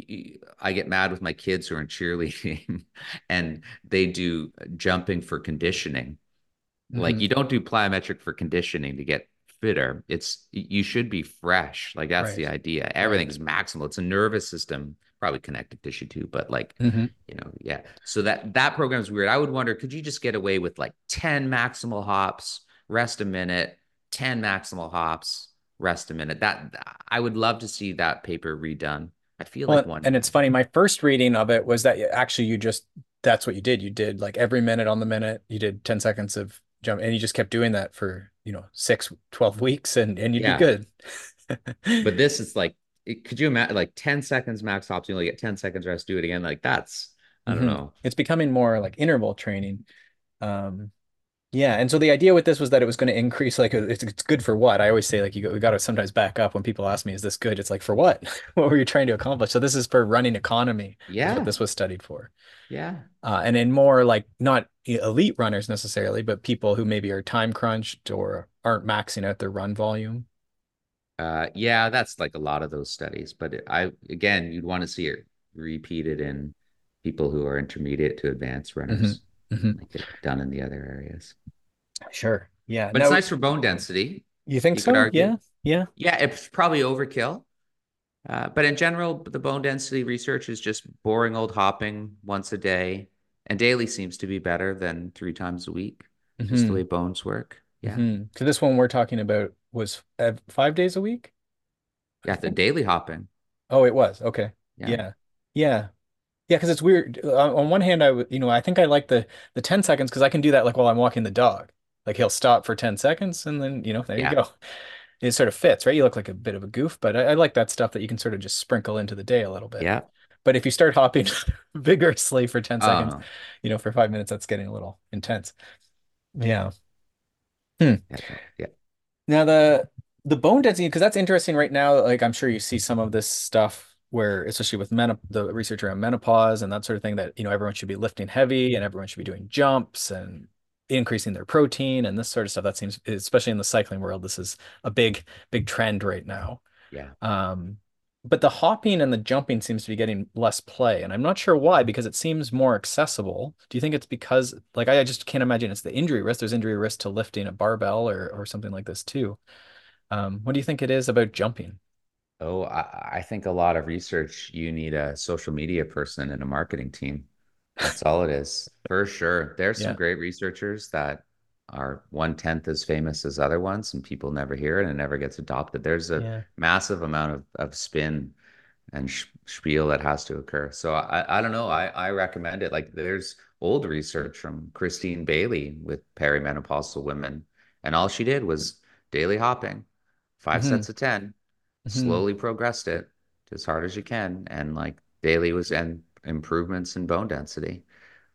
S2: I get mad with my kids who are in cheerleading and they do jumping for conditioning. Like
S1: Hmm.
S2: you don't do plyometric for conditioning to get fitter. It's you should be fresh. Like that's the
S1: Right.
S2: idea.
S1: Right.
S2: Everything is maximal. It's a nervous system, probably connective tissue too, but like,
S1: Hmm.
S2: you know, yeah. So that that program is weird. I would wonder, could you just get away with like ten maximal hops, rest a minute, ten maximal hops, rest a minute? That I would love to see that paper redone. I feel like
S1: Well,
S2: one
S1: and it's funny, my first reading of it was that actually you just, that's what you did. You did like every minute on the minute, you did ten seconds of jump, and you just kept doing that for, you know, six, twelve weeks, and, and you'd be
S2: yeah.
S1: good.
S2: But this is like, it, could you imagine like ten seconds max hops, you only get ten seconds rest, do it again. Like that's, I don't
S1: Hmm.
S2: know.
S1: It's becoming more like interval training. Um, Yeah, and so the idea with this was that it was going to increase like it's it's good for what? I always say like you go, we got to sometimes back up when people ask me, is this good? It's like for what? What were you trying to accomplish? So this is for running economy is what
S2: Yeah.
S1: this was studied for.
S2: Yeah.
S1: Uh, and in more like not e, elite runners necessarily, but people who maybe are time crunched or aren't maxing out their run volume.
S2: Uh, yeah, that's like a lot of those studies. But it, I, again, you'd want to see it repeated in people who are intermediate to advanced
S1: Hmm.
S2: runners,
S1: Hmm.
S2: like it done in the other areas.
S1: Sure. Yeah.
S2: But it's
S1: No,
S2: nice for bone density,
S1: you think
S2: you could
S1: so?
S2: argue.
S1: Yeah. Yeah.
S2: Yeah, it's probably overkill. Uh, but in general, the bone density research is just boring old hopping once a day. And daily seems to be better than three times a week, just the way
S1: Hmm.
S2: bones work. Yeah.
S1: Hmm. So this one we're talking about was uh, five days a week, I
S2: Yeah, the
S1: think.
S2: daily hopping.
S1: Oh, it was. Okay.
S2: Yeah.
S1: Yeah. Yeah. Yeah, because it's weird. Uh, On one hand, I would, you know, I think I like the the ten seconds because I can do that like while I'm walking the dog. Like he'll stop for ten seconds and then, you know, there you
S2: Yeah.
S1: go. It sort of fits, right? You look like a bit of a goof, but I, I like that stuff that you can sort of just sprinkle into the day a little bit.
S2: Yeah.
S1: But if you start hopping vigorously for ten
S2: Oh
S1: seconds,
S2: no.
S1: you know, for five minutes, that's getting a little intense. Yeah. Hmm.
S2: Yeah. No. Yeah.
S1: Now the the bone density, because that's interesting right now. Like I'm sure you see some of this stuff where, especially with men, the research around menopause and that sort of thing, that you know everyone should be lifting heavy and everyone should be doing jumps and increasing their protein and this sort of stuff. That seems, especially in the cycling world, this is a big big trend right now.
S2: Yeah.
S1: Um, but the hopping and the jumping seems to be getting less play, and I'm not sure why because it seems more accessible. Do you think it's because, like, I just can't imagine it's the injury risk. There's injury risk to lifting a barbell or or something like this too. Um, what do you think it is about jumping?
S2: Oh, I, I think a lot of research, you need a social media person and a marketing team. That's all it is, for sure. There's some
S1: Yeah.
S2: great researchers that are one tenth as famous as other ones, and people never hear it and it never gets adopted. There's a
S1: Yeah.
S2: massive amount of, of spin and sh spiel that has to occur. So I, I don't know. I, I recommend it. Like there's old research from Christine Bailey with perimenopausal women, and all she did was daily hopping, five
S1: Hmm.
S2: sets of ten,
S1: Hmm.
S2: slowly progressed it as hard as you can, and like daily was and improvements in bone density.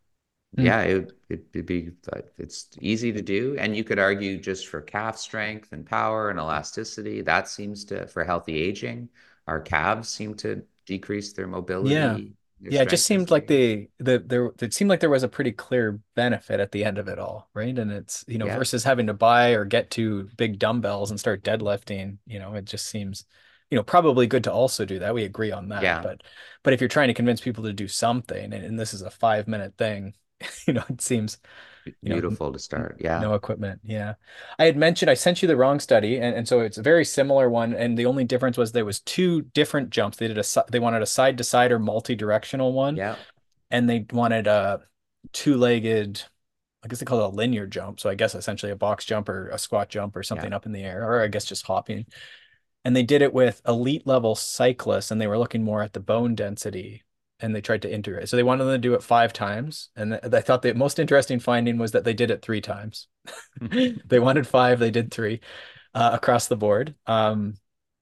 S1: Hmm.
S2: Yeah, it, it, it'd be like it's easy to do, and you could argue just for calf strength and power and elasticity, that seems to, for healthy aging, our calves seem to decrease their
S1: Yeah.
S2: mobility, their
S1: Yeah, it just
S2: strength as
S1: seemed
S2: they
S1: like
S2: age.
S1: the the there it seemed like there was a pretty clear benefit at the end of it all, right? And it's, you know,
S2: Yeah,
S1: versus having to buy or get to big dumbbells and start deadlifting, you know, it just seems, you know, probably good to also do that. We agree on that.
S2: yeah,
S1: But but if you're trying to convince people to do something and, and this is a five minute thing, you know, it seems, you know,
S2: beautiful to start. Yeah,
S1: no equipment. Yeah. I had mentioned I sent you the wrong study, and, and so it's a very similar one. And the only difference was there was two different jumps. They did a si- they wanted a side to side or multi-directional one.
S2: yeah.
S1: and they wanted a two-legged, I guess they call it a linear jump. So I guess essentially a box jump or a squat jump or
S2: Yeah.
S1: something up in the air, or I guess just hopping. And they did it with elite level cyclists, and they were looking more at the bone density, and they tried to integrate. So they wanted them to do it five times. And th- I thought the most interesting finding was that they did it three times. They wanted five, they did three uh, across the board. Um,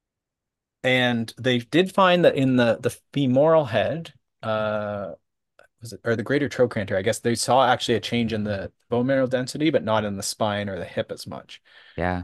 S1: and they did find that in the the femoral head, uh, was it, or the greater trochanter, I guess they saw actually a change in the bone mineral density, but not in the spine or the hip as much.
S2: Yeah.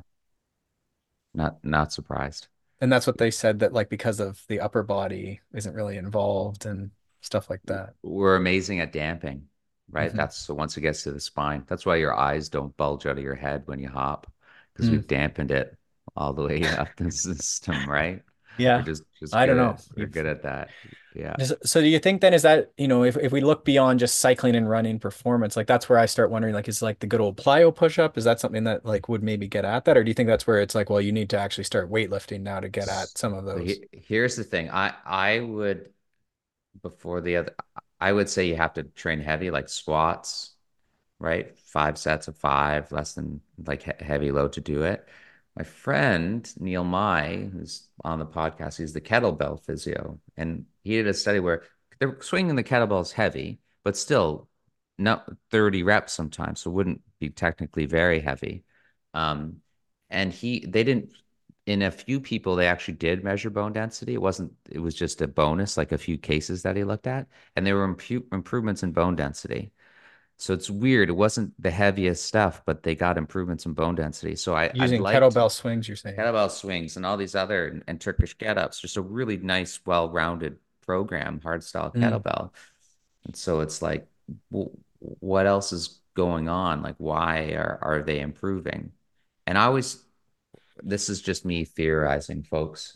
S2: Not not surprised.
S1: And that's what they said that like because of the upper body isn't really involved and stuff like that.
S2: We're amazing at damping, right?
S1: Hmm.
S2: That's so once it gets to the spine, that's why your eyes don't bulge out of your head when you hop, because
S1: Mm.
S2: we've dampened it all the way up the system, right? We're
S1: Yeah.
S2: just just
S1: I don't
S2: good
S1: know.
S2: at we're
S1: You've
S2: good at that. Yeah.
S1: just, so do you think then is that, you know, if, if we look beyond just cycling and running performance, like that's where I start wondering, like, is like the good old plyo push-up, is that something that like would maybe get at that? Or do you think that's where it's like, well, you need to actually start weightlifting now to get at some of
S2: So
S1: those?
S2: he, here's the thing. I I would before the other I would say you have to train heavy like squats, right? Five sets of five, less than like he heavy load to do it. My friend Neil Mai, who's on the podcast, he's the kettlebell physio, and he did a study where they're swinging the kettlebells heavy, but still not thirty reps sometimes, so it wouldn't be technically very heavy. Um, and he they didn't in a few people they actually did measure bone density. It wasn't it was just a bonus, like a few cases that he looked at, and there were impu improvements in bone density. So it's weird. It wasn't the heaviest stuff, but they got improvements in bone density. So I, I'd
S1: Using
S2: like to
S1: kettlebell swings, you're saying?
S2: kettlebell swings and all these other and, and Turkish get-ups, just a really nice, well-rounded program, hardstyle
S1: Mm.
S2: kettlebell. And so it's like, w what else is going on? Like, why are are they improving? And I always, this is just me theorizing, folks.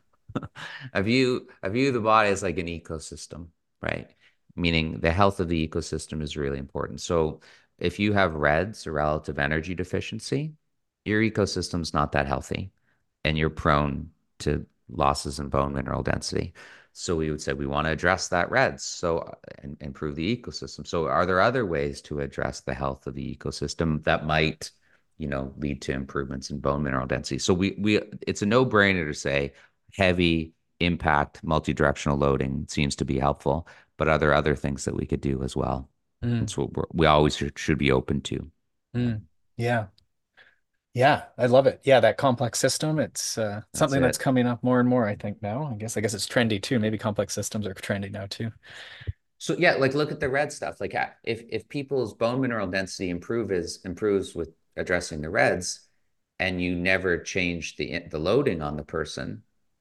S2: I view I view the body as like an ecosystem, right? Meaning the health of the ecosystem is really important. So if you have RED-S or relative energy deficiency, your ecosystem's not that healthy and you're prone to losses in bone mineral density. So we would say we want to address that RED-S so and improve the ecosystem. So are there other ways to address the health of the ecosystem that might, you know, lead to improvements in bone mineral density? So we we it's a no-brainer to say heavy impact multi-directional loading seems to be helpful, but are there other things that we could do as well?
S1: Mm.
S2: That's what we're, we always should, should be open to. Yeah,
S1: Mm. Yeah. Yeah, I love it. Yeah, that complex system, it's uh,
S2: that's
S1: something that's
S2: it.
S1: coming up more and more, I think now. I guess I guess it's trendy too. Maybe complex systems are trendy now too.
S2: So yeah, like look at the RED stuff. Like uh, if if people's bone mineral density improve is improves with addressing the RED-S, and you never change the the loading on the person,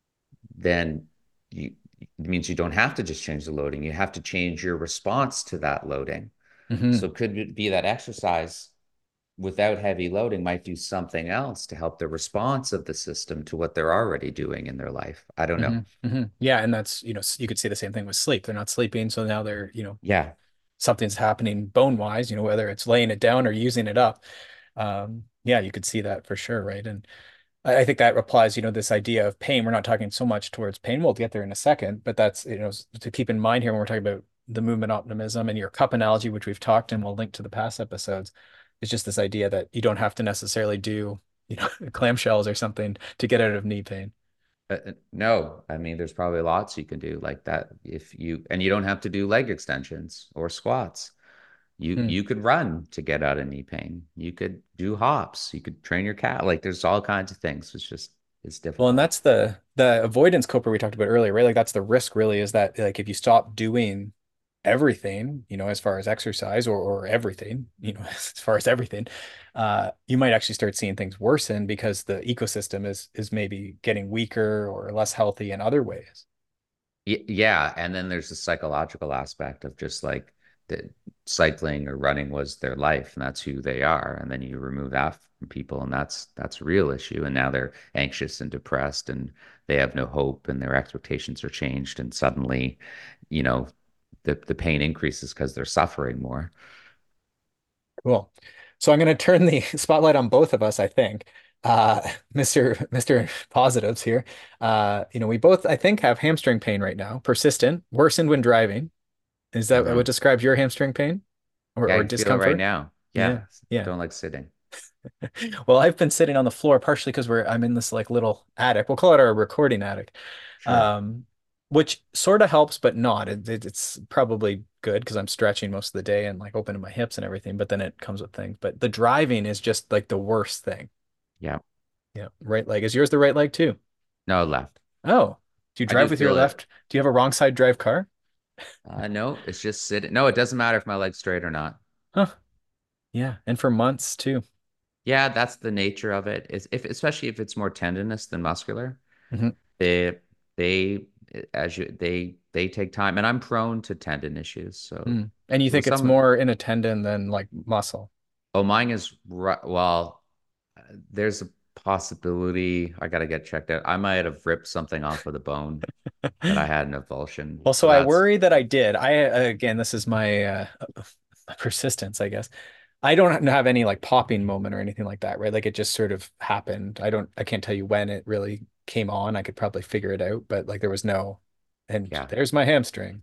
S2: then you it means you don't have to just change the loading. You have to change your response to that loading.
S1: Hmm.
S2: So could it be that exercise without heavy loading might do something else to help the response of the system to what they're already doing in their life? I don't know.
S1: Hmm. Hmm. Yeah, and that's, you know, you could see the same thing with sleep. They're not sleeping, so now they're, you know,
S2: Yeah.
S1: something's happening bone wise, you know, whether it's laying it down or using it up. Um, yeah, you could see that for sure, right? And I, I think that applies, you know, this idea of pain. We're not talking so much towards pain. We'll get there in a second, but that's, you know, to keep in mind here when we're talking about the movement optimism and your cup analogy, which we've talked and we'll link to the past episodes. It's just this idea that you don't have to necessarily do, you know, clamshells or something to get out of knee pain.
S2: Uh, uh, no, I mean, there's probably lots you can do like that if you, and you don't have to do leg extensions or squats. You
S1: Hmm.
S2: you could run to get out of knee pain. You could do hops. You could train your cat. Like there's all kinds of things. It's just it's
S1: Well, and
S2: difficult.
S1: that's the the avoidance coper we talked about earlier, right? Like that's the risk really is that like if you stop doing everything, you know, as far as exercise or or everything, you know, as far as everything, uh, you might actually start seeing things worsen because the ecosystem is is maybe getting weaker or less healthy in other ways.
S2: Y- Yeah, and then there's the psychological aspect of just like the cycling or running was their life, and that's who they are. And then you remove that from people, and that's that's a real issue. And now they're anxious and depressed, and they have no hope, and their expectations are changed, and suddenly, you know, the the pain increases because they're suffering more.
S1: Cool. So I'm going to turn the spotlight on both of us, I think. Uh, Mister Mister Positives here. Uh, you know, we both, I think, have hamstring pain right now, persistent, worsened when driving. Is that
S2: Uh-huh.
S1: what describes your hamstring pain or,
S2: Yeah, I
S1: or
S2: can feel it right
S1: discomfort?
S2: now.
S1: Yeah.
S2: Yeah,
S1: Yeah.
S2: don't like sitting.
S1: Well, I've been sitting on the floor partially because we're I'm in this like little attic. We'll call it our recording attic.
S2: Sure.
S1: Um, which sort of helps, but not. It, it- it's probably good because I'm stretching most of the day and like opening my hips and everything, but then it comes with things. But the driving is just like the worst thing.
S2: Yeah.
S1: Yeah. Right leg. Is yours the right leg too?
S2: No, left.
S1: Oh, do you
S2: I do
S1: drive with your
S2: feel it.
S1: left? Do you have a wrong side drive car?
S2: Uh, no, it's just sitting. No, it doesn't matter if my leg's straight or not.
S1: Huh. Yeah. And for months too.
S2: Yeah, that's the nature of it. Is if especially if it's more tendinous than muscular.
S1: Hmm.
S2: They they as you they they take time, and I'm prone to tendon issues. So
S1: Mm. And you
S2: with
S1: think it's
S2: some,
S1: more in a tendon than like muscle?
S2: oh, mine is ru- well, uh, there's a possibility I got to get checked out. I might have ripped something off of the bone that I had an avulsion.
S1: Well,
S2: So
S1: so I
S2: that's
S1: worry that I did. I again, this is my uh, persistence, I guess. I don't have any like popping moment or anything like that, right? Like it just sort of happened. I don't, I can't tell you when it really came on. I could probably figure it out, but like there was no, and
S2: yeah.
S1: there's my hamstring.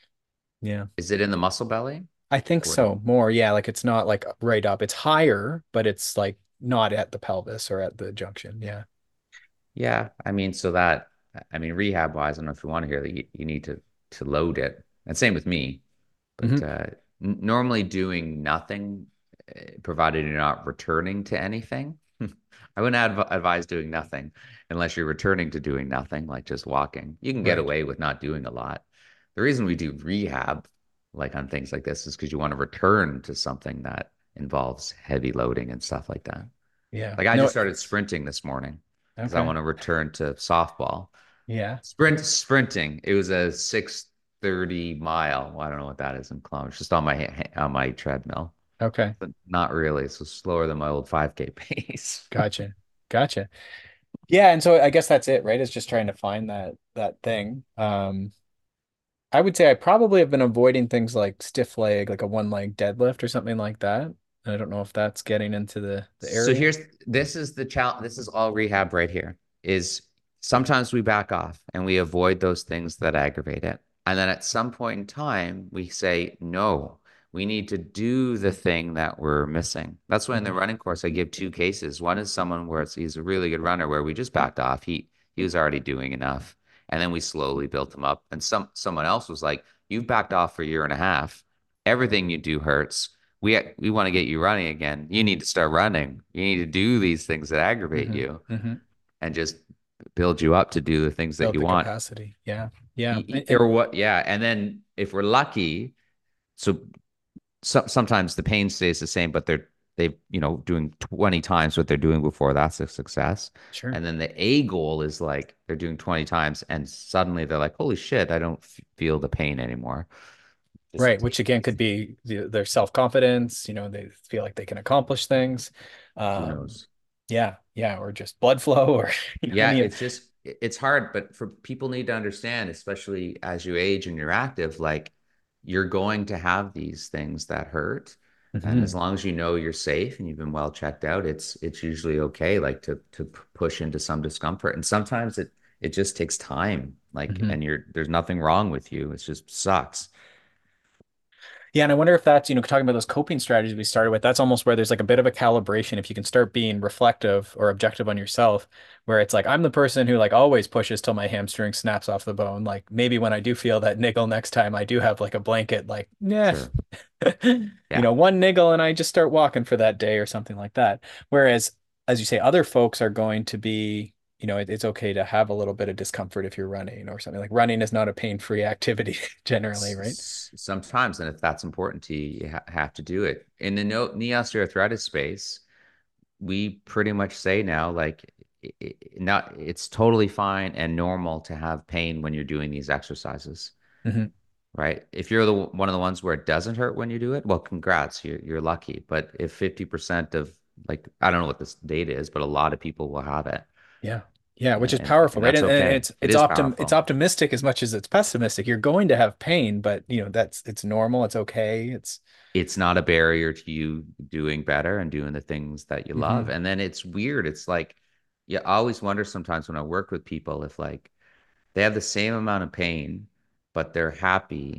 S1: Yeah.
S2: Is it in the muscle belly?
S1: I think
S2: Or
S1: so. More. Yeah. Like it's not like right up. It's higher, but it's like not at the pelvis or at the junction. Yeah.
S2: yeah, I mean, so that I mean, rehab wise, I don't know if you want to hear that you, you need to to load it. And same with me. But
S1: Hmm.
S2: uh, n- normally doing nothing, uh, provided you're not returning to anything. I wouldn't adv advise doing nothing unless you're returning to doing nothing, like just walking. You can get
S1: Right.
S2: away with not doing a lot. The reason we do rehab, like on things like this, is because you want to return to something that involves heavy loading and stuff like that.
S1: Yeah.
S2: Like I
S1: No.
S2: just started sprinting this morning because I
S1: Okay.
S2: want to return to softball.
S1: Yeah.
S2: Sprint sprinting. It was a six thirty mile. Well, I don't know what that is in kilometers. Just on my on my treadmill,
S1: Okay.
S2: but not really. So slower than my old five K pace.
S1: Gotcha. Gotcha. Yeah, and so I guess that's it, right? Is just trying to find that that thing. Um, I would say I probably have been avoiding things like stiff leg, like a one leg deadlift or something like that. I don't know if that's getting into the the
S2: So
S1: area.
S2: here's this is the challenge. This is all rehab right here. Is sometimes we back off and we avoid those things that aggravate it. And then at some point in time, we say, no, we need to do the thing that we're missing. That's why in the
S1: Hmm.
S2: running course, I give two cases. One is someone where it's, he's a really good runner where we just backed off. He he was already doing enough. And then we slowly built him up. And some someone else was like, you've backed off for a year and a half. Everything you do hurts. We we want to get you running again. You need to start running. You need to do these things that aggravate
S1: Hmm.
S2: you
S1: Hmm.
S2: and just build you up to do the things that
S1: Build
S2: you
S1: the
S2: want.
S1: capacity. Yeah. Yeah. And, and
S2: Or what? Yeah. And then if we're lucky, so, so sometimes the pain stays the same, but they're they you know doing twenty times what they're doing before. That's a success.
S1: sure.
S2: And then the A goal is like they're doing twenty times and suddenly they're like, holy shit, I don't f- feel the pain anymore. Just
S1: Right,
S2: take
S1: which again could be the, their self-confidence, you know, they feel like they can accomplish things.
S2: who
S1: Um,
S2: knows.
S1: yeah, yeah, or just blood flow or you know,
S2: Yeah,
S1: any of
S2: it's just it's hard, but for people need to understand, especially as you age and you're active, like you're going to have these things that hurt. And as
S1: Mhm.
S2: long as you know you're safe and you've been well checked out, it's it's usually okay, like to to p- push into some discomfort. And sometimes it it just takes time, like,
S1: Mhm.
S2: and you're there's nothing wrong with you. It just sucks.
S1: Yeah, and I wonder if that's, you know, talking about those coping strategies we started with, that's almost where there's like a bit of a calibration. If you can start being reflective or objective on yourself, where it's like, I'm the person who like always pushes till my hamstring snaps off the bone. Like maybe when I do feel that niggle next time, I do have like a blanket, like, yeah,
S2: Sure.
S1: you
S2: Yeah.
S1: know, one niggle and I just start walking for that day or something like that. Whereas, as you say, other folks are going to be, you know, it, it's okay to have a little bit of discomfort if you're running or something. Like running is not a pain-free activity generally, right?
S2: S- Sometimes, and if that's important to you, you ha have to do it. In the no knee osteoarthritis space, we pretty much say now, like, it, it- not it's totally fine and normal to have pain when you're doing these exercises,
S1: Hmm.
S2: right? If you're the one of the ones where it doesn't hurt when you do it, well, congrats, you're you're lucky. But if fifty percent of, like, I don't know what this data is, but a lot of people will have it,
S1: Yeah. Yeah, which is
S2: and
S1: powerful,
S2: and
S1: right?
S2: that's
S1: And, and
S2: okay.
S1: it's
S2: It
S1: it's
S2: is
S1: optim it's
S2: powerful.
S1: optimistic as much as it's pessimistic. You're going to have pain, but you know, that's it's normal, it's okay. It's
S2: It's not a barrier to you doing better and doing the things that you love.
S1: Mhm.
S2: And then it's weird. It's like, you always wonder sometimes when I work with people if like they have the same amount of pain, but they're happy.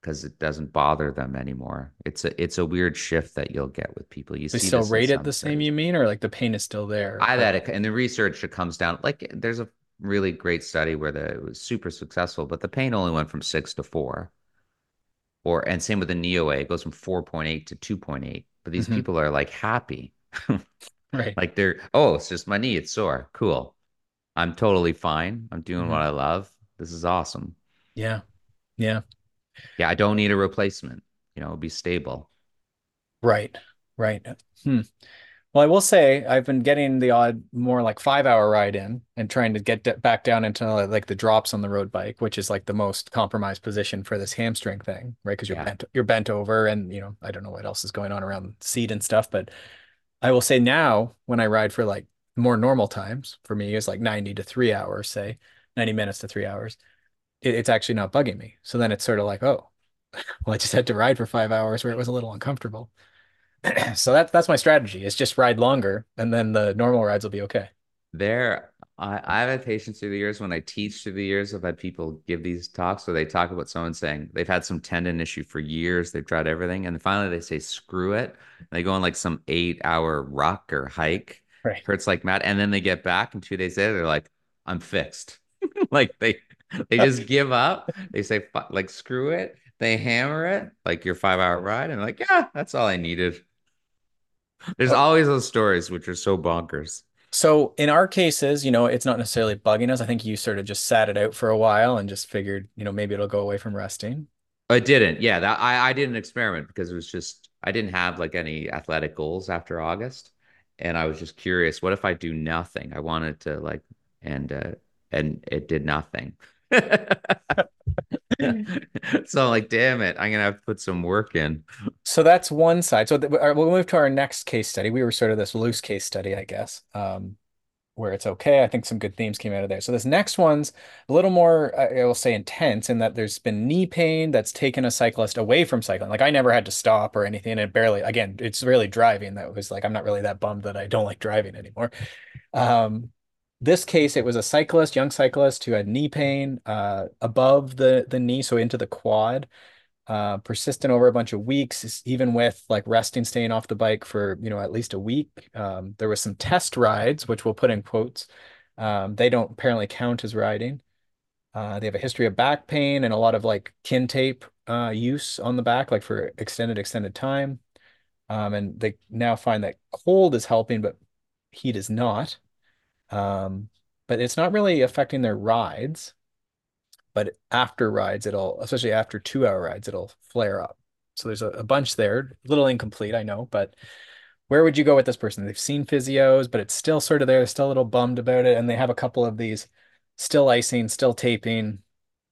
S2: because it doesn't bother them anymore. It's a it's a weird shift that you'll get with people. You
S1: They
S2: see
S1: still
S2: this in
S1: rate it
S2: some
S1: the same,
S2: studies.
S1: you mean, or like the pain is still there?
S2: I
S1: But
S2: that in the research it comes down like there's a really great study where the it was super successful, but the pain only went from six to four. Or and same with the Neo A, it goes from four point eight to two point eight. But these
S1: mhm,
S2: people are like happy.
S1: right.
S2: Like they're, oh, it's just my knee, it's sore. Cool. I'm totally fine. I'm doing what
S1: Mhm.
S2: I love. This is awesome.
S1: Yeah. Yeah.
S2: Yeah, I don't need a replacement. You know, be stable.
S1: Right. Right. Hmm. Well, I will say I've been getting the odd more like five hour ride in and trying to get d back down into uh, like the drops on the road bike, which is like the most compromised position for this hamstring thing, right? Because you're
S2: Yeah.
S1: bent, you're bent over, and you know I don't know what else is going on around the seat and stuff. But I will say now when I ride for like more normal times, for me is like ninety to three hours, say ninety minutes to three hours. It, it's actually not bugging me. So then it's sort of like, oh, well, I just had to ride for five hours where it was a little uncomfortable. So that's that's my strategy. Is just ride longer, and then the normal rides will be okay.
S2: There, I, I've had patients through the years when I teach through the years. I've had people give these talks where they talk about someone saying they've had some tendon issue for years. They've tried everything. And finally they say, screw it. And they go on like some eight hour ruck or hike,
S1: Right.
S2: hurts like mad. And then they get back and two days later, they're like, I'm fixed. Like they, they just give up. They say, like, screw it. They hammer it like your five hour ride. And like, yeah, that's all I needed. There's
S1: Oh,
S2: always those stories, which are so bonkers.
S1: so in our cases, you know, it's not necessarily bugging us. I think you sort of just sat it out for a while and just figured, you know, maybe it'll go away from resting.
S2: I didn't. Yeah, that I I did an experiment because it was just I didn't have like any athletic goals after August, and I was just curious, what if I do nothing? I wanted to like and uh and it did nothing. So I'm like, damn it, I'm gonna have to put some work in.
S1: So that's one side. So th we'll move to our next case study. We were sort of this loose case study, I guess, um, where it's okay. I think some good themes came out of there. So this next one's a little more, I I will say, intense in that there's been knee pain that's taken a cyclist away from cycling. Like I never had to stop or anything, and it barely, again, it's really driving that was like, I'm not really that bummed that I don't like driving anymore. Um, this case, it was a cyclist, young cyclist who had knee pain uh, above the the knee, so into the quad, uh, persistent over a bunch of weeks, even with like resting, staying off the bike for, you know, at least a week. Um, there was some test rides, which we'll put in quotes. Um, they don't apparently count as riding. Uh, they have a history of back pain and a lot of like kin tape uh, use on the back, like for extended, extended time. Um, and they now find that cold is helping, but heat is not. Um, but it's not really affecting their rides. But after rides, it'll, especially after two hour rides, it'll flare up. So there's a, a bunch there, a little incomplete, I know, but where would you go with this person? They've seen physios, but it's still sort of there. They're still a little bummed about it. And they have a couple of these still icing, still taping.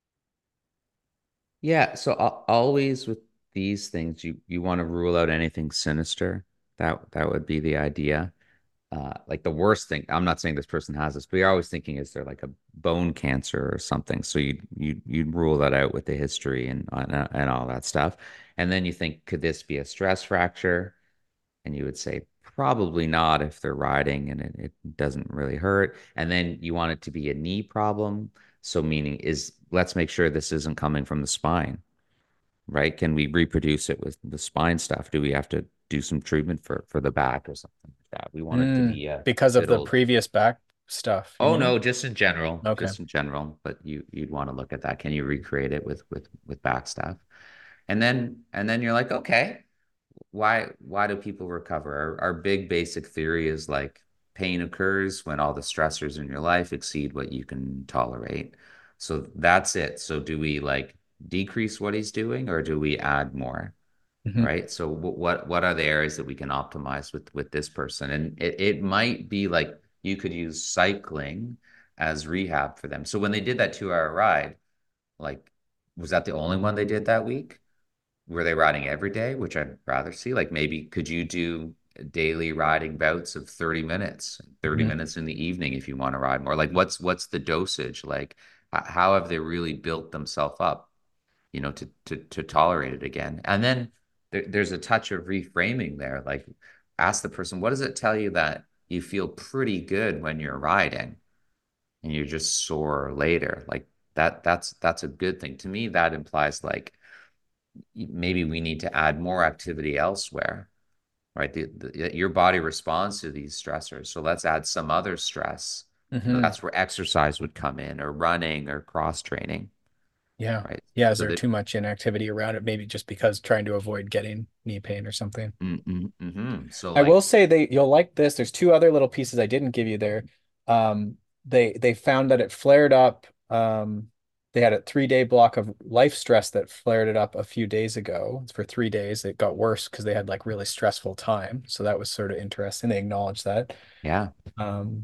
S2: Yeah, so al- always with these things, you you want to rule out anything sinister. That that would be the idea. Uh, like the worst thing, I'm not saying this person has this, but you're always thinking, is there like a bone cancer or something? So you you you'd rule that out with the history and and, and all that stuff. And then you think, could this be a stress fracture? And you would say probably not if they're riding and it, it doesn't really hurt. And then you want it to be a knee problem. So meaning is let's make sure this isn't coming from the spine, right? Can we reproduce it with the spine stuff? Do we have to do some treatment for for the back or something like that? We want it to
S1: Mm,
S2: be a
S1: because of the
S2: little.
S1: previous back stuff, you
S2: Oh
S1: mean?
S2: no, just in general,
S1: Okay.
S2: just in general. But you you'd want to look at that. Can you recreate it with with with back stuff? And then and then you're like, okay, why why do people recover? Our, our big basic theory is like pain occurs when all the stressors in your life exceed what you can tolerate. So that's it. So do we like decrease what he's doing or do we add more?
S1: Hmm.
S2: Right? So what what are the areas that we can optimize with with this person? And it, it might be like you could use cycling as rehab for them. So when they did that two hour ride, like was that the only one they did that week? Were they riding every day, which I'd rather see? Like maybe could you do daily riding bouts of thirty minutes, thirty
S1: Hmm.
S2: minutes in the evening if you want to ride more? Like what's what's the dosage? Like how have they really built themselves up, you know, to to to tolerate it again? And then there, there's a touch of reframing there. Like ask the person, what does it tell you that you feel pretty good when you're riding and you're just sore later? Like that that's that's a good thing. To me, that implies like maybe we need to add more activity elsewhere, right? The, the, your body responds to these stressors. So let's add some other stress. And
S1: Hmm.
S2: that's where exercise would come in, or running or cross training,
S1: Yeah.
S2: right?
S1: Yeah. Is
S2: So
S1: there
S2: that,
S1: too much inactivity around it? Maybe just because trying to avoid getting knee pain or something.
S2: mm, mm, mhm. So
S1: I will
S2: like,
S1: say they you'll like this. There's two other little pieces I didn't give you there. Um, they they found that it flared up. Um, they had a three day block of life stress that flared it up a few days ago. For three days, it got worse because they had like really stressful time. So that was sort of interesting. They acknowledged that.
S2: yeah.
S1: Um,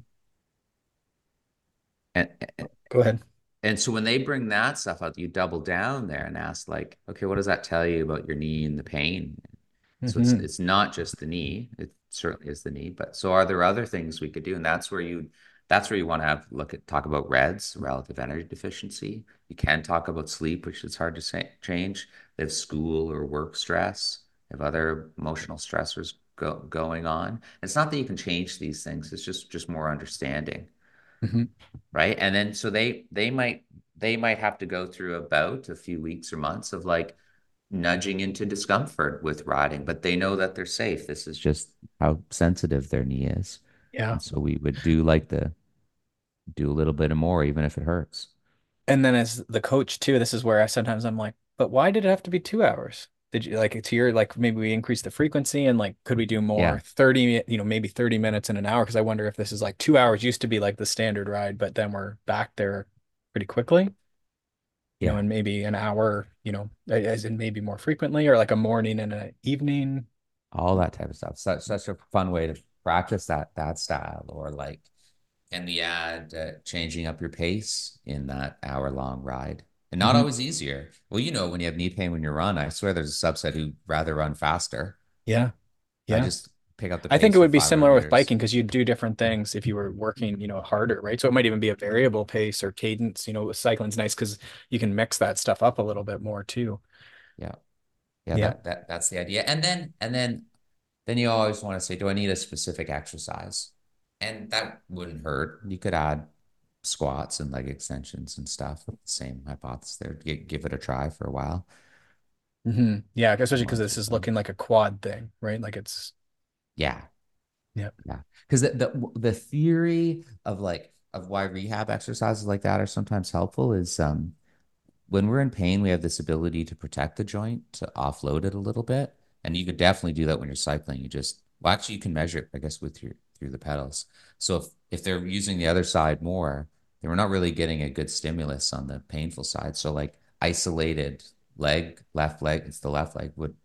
S2: And,
S1: Go ahead.
S2: And so when they bring that stuff up, you double down there and ask like, okay, what does that tell you about your knee and the pain? So it's
S1: Hmm.
S2: it's not just the knee. It certainly is the knee, but so are there other things we could do? And that's where you that's where you want to have look at talk about RED-S, relative energy deficiency. You can talk about sleep, which is hard to say, change. They have school or work stress. They have other emotional stressors go, going on. It's not that you can change these things. It's just just more understanding,
S1: Hmm.
S2: right? And then so they they might they might have to go through about a few weeks or months of like nudging into discomfort with riding, but they know that they're safe. This is just how sensitive their knee is.
S1: Yeah.
S2: And so we would do like the do a little bit of more, even if it hurts.
S1: And then as the coach too, this is where I sometimes I'm like, but why did it have to be two hours? Did you like to your like maybe we increase the frequency and like could we do more
S2: Yeah.
S1: thirty, you know, maybe thirty minutes in an hour? Because I wonder if this is like two hours used to be like the standard ride, but then we're back there pretty quickly, you know,
S2: Yeah.
S1: and maybe an hour, you know, as in maybe more frequently or like a morning and an evening.
S2: All that type of stuff. Such such a fun way to practice that that style, or like in the ad, uh, changing up your pace in that hour long ride. And not
S1: Hmm.
S2: always easier. Well, you know, when you have knee pain when you run, I swear there's a subset who rather run faster.
S1: Yeah.
S2: I
S1: Yeah.
S2: just pick up the
S1: I think
S2: pace
S1: it
S2: for
S1: would be
S2: five hundred
S1: similar with
S2: meters.
S1: biking because you'd do different things if you were working, you know, harder, right? So it might even be a variable pace or cadence, you know, cycling's nice because you can mix that stuff up a little bit more too.
S2: Yeah. Yeah,
S1: Yeah.
S2: that that that's the idea. And then and then then you always want to say, do I need a specific exercise? And that wouldn't hurt. You could add squats and leg extensions and stuff. Same hypothesis there. G- Give it a try for a while.
S1: Hmm. Yeah,
S2: A
S1: especially because
S2: month
S1: this
S2: or
S1: is
S2: so.
S1: looking like a quad thing, right? Like it's,
S2: Yeah.
S1: yeah.
S2: Yeah. Because the, the the theory of like of why rehab exercises like that are sometimes helpful is um when we're in pain, we have this ability to protect the joint, to offload it a little bit. And you could definitely do that when you're cycling. You just, well, actually, you can measure it, I guess, with your through the pedals. So if if they're using the other side more, then we're not really getting a good stimulus on the painful side. So like isolated leg, left leg, it's the left leg would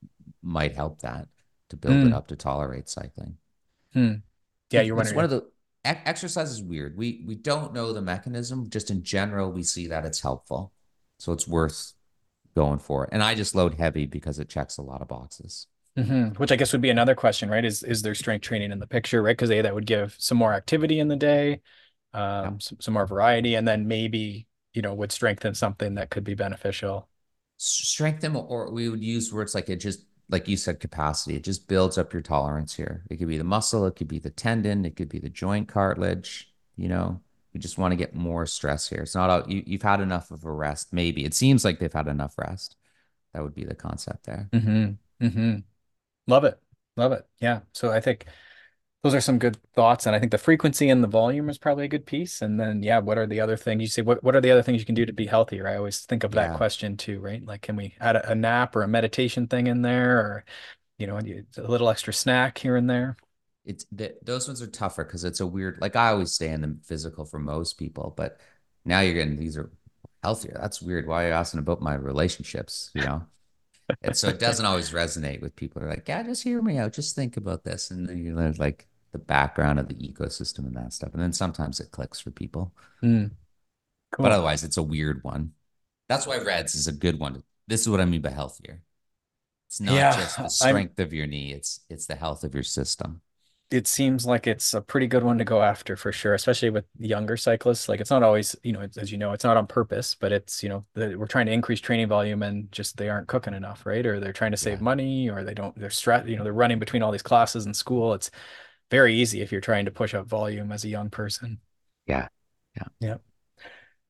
S2: might help that to build it
S1: Mm.
S2: up to tolerate cycling.
S1: Hmm. Yeah,
S2: It's
S1: you're
S2: it's
S1: wondering
S2: one
S1: if,
S2: of the e- exercise is weird. We we don't know the mechanism. Just in general, we see that it's helpful. So it's worth going for it. And I just load heavy because it checks a lot of boxes.
S1: hmm, which I guess would be another question, right? Is is there strength training in the picture, right? Because they that would give some more activity in the day,
S2: Yeah.
S1: um, some, some more variety, and then maybe, you know, would strengthen something that could be beneficial.
S2: Strengthen, or we would use words like it just, like you said, capacity. It just builds up your tolerance here. It could be the muscle, it could be the tendon, it could be the joint cartilage. You know, you just want to get more stress here. It's not all, you, you've had enough of a rest. Maybe it seems like they've had enough rest. That would be the concept there.
S1: Hmm. Hmm. Love it. Love it. Yeah. So I think those are some good thoughts. And I think the frequency and the volume is probably a good piece. And then, yeah, what are the other things you say? What, what are the other things you can do to be healthier? I always think of that
S2: Yeah.
S1: question too, right? Like, can we add a, a nap or a meditation thing in there or, you know, a little extra snack here and there?
S2: It's th those ones are tougher because it's a weird, like I always stay in the physical for most people, but now you're getting, these are healthier. That's weird. Why are you asking about my relationships? You know? And so it doesn't always resonate with people. They're like, yeah, just hear me out. Just think about this. And then you learn like the background of the ecosystem and that stuff. And then sometimes it clicks for people.
S1: Mm,
S2: But
S1: cool.
S2: otherwise, it's a weird one. That's why RED-S is a good one. This is what I mean by healthier. It's not just
S1: Yeah,
S2: the
S1: I'm
S2: strength of your knee, it's it's the health of your system.
S1: it seems like it's a pretty good one to go after for sure, especially with younger cyclists. Like it's not always, you know, it's, as you know, it's not on purpose, but it's, you know, the, we're trying to increase training volume and just they aren't cooking enough, right? Or they're trying to save
S2: Yeah.
S1: money or they don't, they're stress, you know, they're running between all these classes in school. It's very easy if you're trying to push up volume as a young person.
S2: Yeah. Yeah.
S1: Yeah.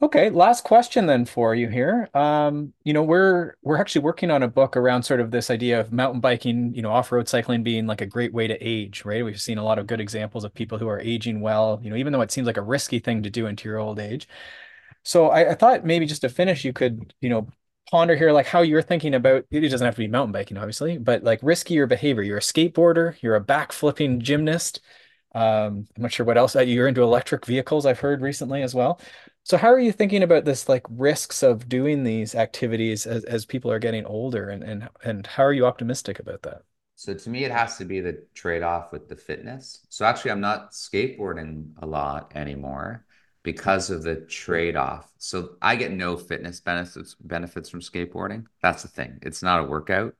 S1: Okay, last question then for you here. Um, you know, we're we're actually working on a book around sort of this idea of mountain biking, you know, off-road cycling being like a great way to age, right? We've seen a lot of good examples of people who are aging well, you know, even though it seems like a risky thing to do into your old age. So I, I thought maybe just to finish, you could, you know, ponder here like how you're thinking about it doesn't have to be mountain biking, obviously, but like riskier behavior. You're a skateboarder, you're a back-flipping gymnast. Um, I'm not sure what else. uh, You're into electric vehicles, I've heard recently as well. So how are you thinking about this like risks of doing these activities as, as people are getting older and, and and how are you optimistic about that?
S2: So to me, it has to be the trade-off with the fitness. So actually, I'm not skateboarding a lot anymore because of the trade-off. So I get no fitness benefits benefits from skateboarding. That's the thing. It's not a workout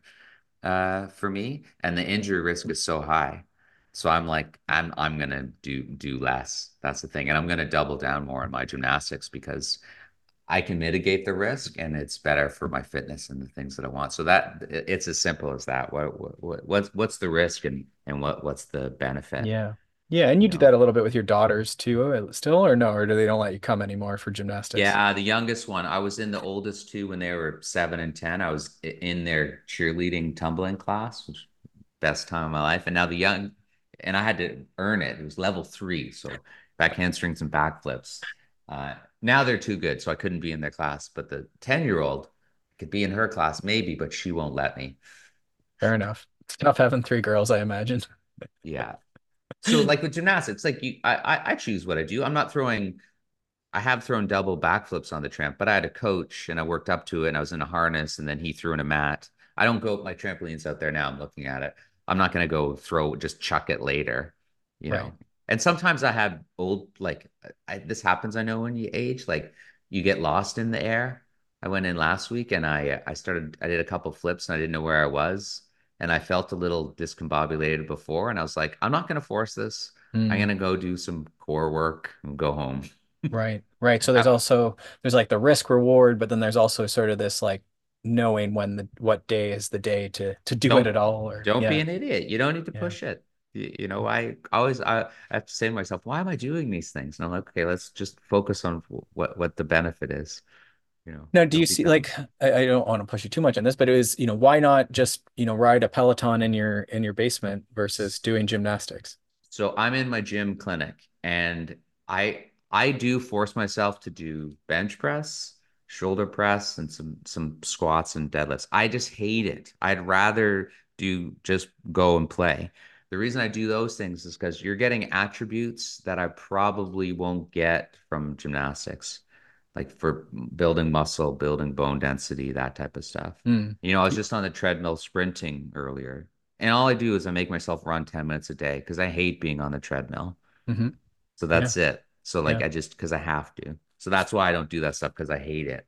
S2: uh, for me, and the injury risk is so high. So I'm like, I'm I'm gonna do do less. That's the thing, and I'm gonna double down more on my gymnastics because I can mitigate the risk and it's better for my fitness and the things that I want. So that it's as simple as that. What, what what's what's the risk and and what what's the benefit,
S1: Yeah. Yeah, and you
S2: you
S1: do
S2: know?
S1: that a little bit with your daughters too, uh, still, or no, or do they don't let you come anymore for gymnastics?
S2: Yeah, the youngest one, I was in the oldest two when they were seven and ten. I was in their cheerleading tumbling class, which best time of my life. And now the young, and I had to earn it. It was level three, so back handstrings and backflips. Uh, now they're too good, so I couldn't be in their class. But the ten year old could be in her class maybe, but she won't let me.
S1: Fair enough. It's tough having three girls, I imagine.
S2: Yeah. So like with gymnastics, like you, I, I, I choose what I do. I'm not throwing I have thrown double backflips on the tramp, but I had a coach and I worked up to it and I was in a harness and then he threw in a mat. I don't go, my trampoline's out there now. I'm looking at it. I'm not going to go throw, just chuck it later, you
S1: Right.
S2: know. And sometimes I have old, like, I, this happens, I know when you age, like you get lost in the air. I went in last week and I, I started, I did a couple flips and I didn't know where I was. And I felt a little discombobulated before. And I was like, I'm not going to force this. I'm going
S1: Mm,
S2: to go do some core work and go home.
S1: right. Right. So there's
S2: I,
S1: also there's like the risk reward, but then there's also sort of this like knowing when the what day is the day to to do it
S2: don't
S1: at all or
S2: don't be
S1: yeah.
S2: an idiot. You don't need to
S1: Yeah.
S2: push it. You, you know, I always I, I have to say to myself, why am I doing these things? And I'm like, okay, let's just focus on what what the benefit is. You know,
S1: Now, do you
S2: don't
S1: see
S2: become.
S1: like I, I don't want to push you too much on this, but it was, you know, why not just, you know, ride a Peloton in your in your basement versus doing gymnastics?
S2: So I'm in my gym clinic and I I do force myself to do bench press, shoulder press, and some some squats and deadlifts. I just hate it. I'd rather do just go and play. The reason I do those things is because you're getting attributes that I probably won't get from gymnastics, like for building muscle, building bone density, that type of stuff.
S1: Hmm.
S2: You know, I was just on the treadmill sprinting earlier. And all I do is I make myself run ten minutes a day because I hate being on the treadmill.
S1: Hmm.
S2: So
S1: Yeah.
S2: that's it. So like
S1: Yeah.
S2: I just because I have to. So that's why I don't do that stuff because I hate it.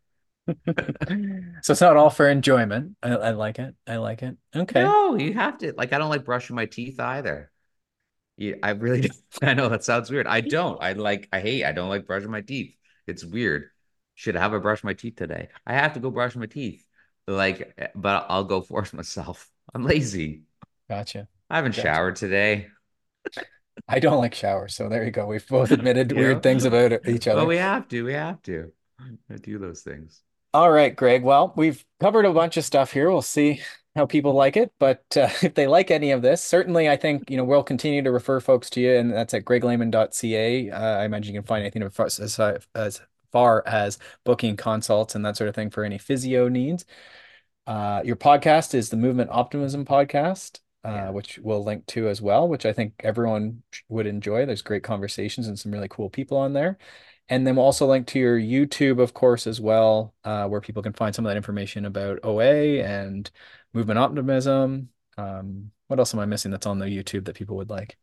S1: So it's not all for enjoyment. I, I like it. I like it. Okay.
S2: No, you have to. Like I don't like brushing my teeth either. You, I really do. I know that sounds weird. I don't. I like I hate I don't like brushing my teeth. It's weird. Should have I brushed my teeth today? I have to go brush my teeth. Like, but I'll go force myself. I'm lazy.
S1: Gotcha.
S2: I haven't
S1: Gotcha.
S2: showered today.
S1: I don't like showers, so there you go. We've both admitted
S2: You
S1: weird things
S2: know?
S1: about each
S2: Well,
S1: other.
S2: we have to. We have to. I do those things.
S1: All right, Greg. Well, we've covered a bunch of stuff here. We'll see how people like it, but uh, if they like any of this, certainly I think, you know, we'll continue to refer folks to you, and that's at greg lehman dot c a. Uh, I imagine you can find anything as, as, as far as booking consults and that sort of thing for any physio needs. Uh, your podcast is the Movement Optimism podcast, uh,
S2: Yeah.
S1: which we'll link to as well, which I think everyone would enjoy. There's great conversations and some really cool people on there. And then we'll also link to your YouTube, of course, as well, uh, where people can find some of that information about O A and movement optimism. Um, what else am I missing that's on the YouTube that people would like?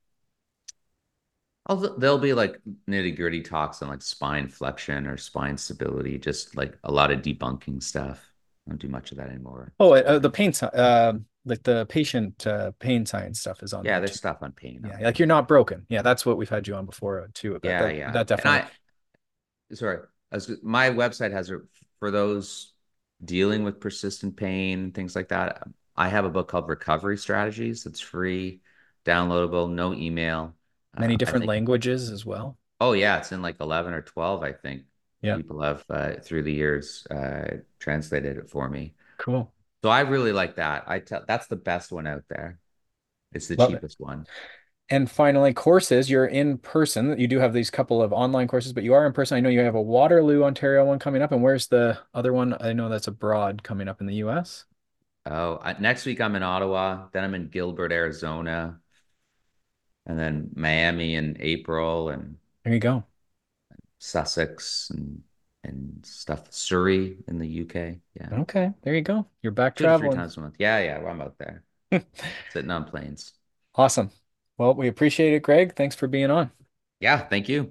S2: Although there'll be like nitty gritty talks on like spine flexion or spine stability, just like a lot of debunking stuff. I don't do much of that anymore.
S1: Oh, uh, the pain, sci- uh, like the patient uh, pain science stuff is on
S2: Yeah,
S1: there
S2: there's
S1: too.
S2: stuff on pain
S1: Yeah,
S2: on
S1: like
S2: there.
S1: you're not broken. Yeah, that's what we've had you on before uh, too about
S2: Yeah,
S1: that.
S2: yeah.
S1: That
S2: And
S1: definitely.
S2: I, sorry, I was, my website has a, for those dealing with persistent pain, things like that. I have a book called Recovery Strategies. It's free, downloadable, no email. Uh,
S1: Many
S2: I
S1: different
S2: think,
S1: languages as well.
S2: oh yeah, it's in like eleven or twelve, I think.
S1: Yeah.
S2: people have uh, through the years uh, translated it for me.
S1: Cool.
S2: So I really like that. I tell that's the best one out there. It's the
S1: Love it.
S2: cheapest one.
S1: And finally, courses, you're in person. You do have these couple of online courses, but you are in person. I know you have a Waterloo, Ontario one coming up. And where's the other one? I know that's abroad coming up in the U S.
S2: Oh, I, next week I'm in Ottawa, then I'm in Gilbert, Arizona, and then Miami in April, and
S1: There you go.
S2: Sussex and and stuff. Surrey in the U K. Yeah.
S1: Okay, there you go. You're back
S2: Two to three
S1: traveling.
S2: times a month. Yeah, yeah, well, I'm out there sitting on planes.
S1: Awesome. Well, we appreciate it, Greg. Thanks for being on.
S2: Yeah, thank you.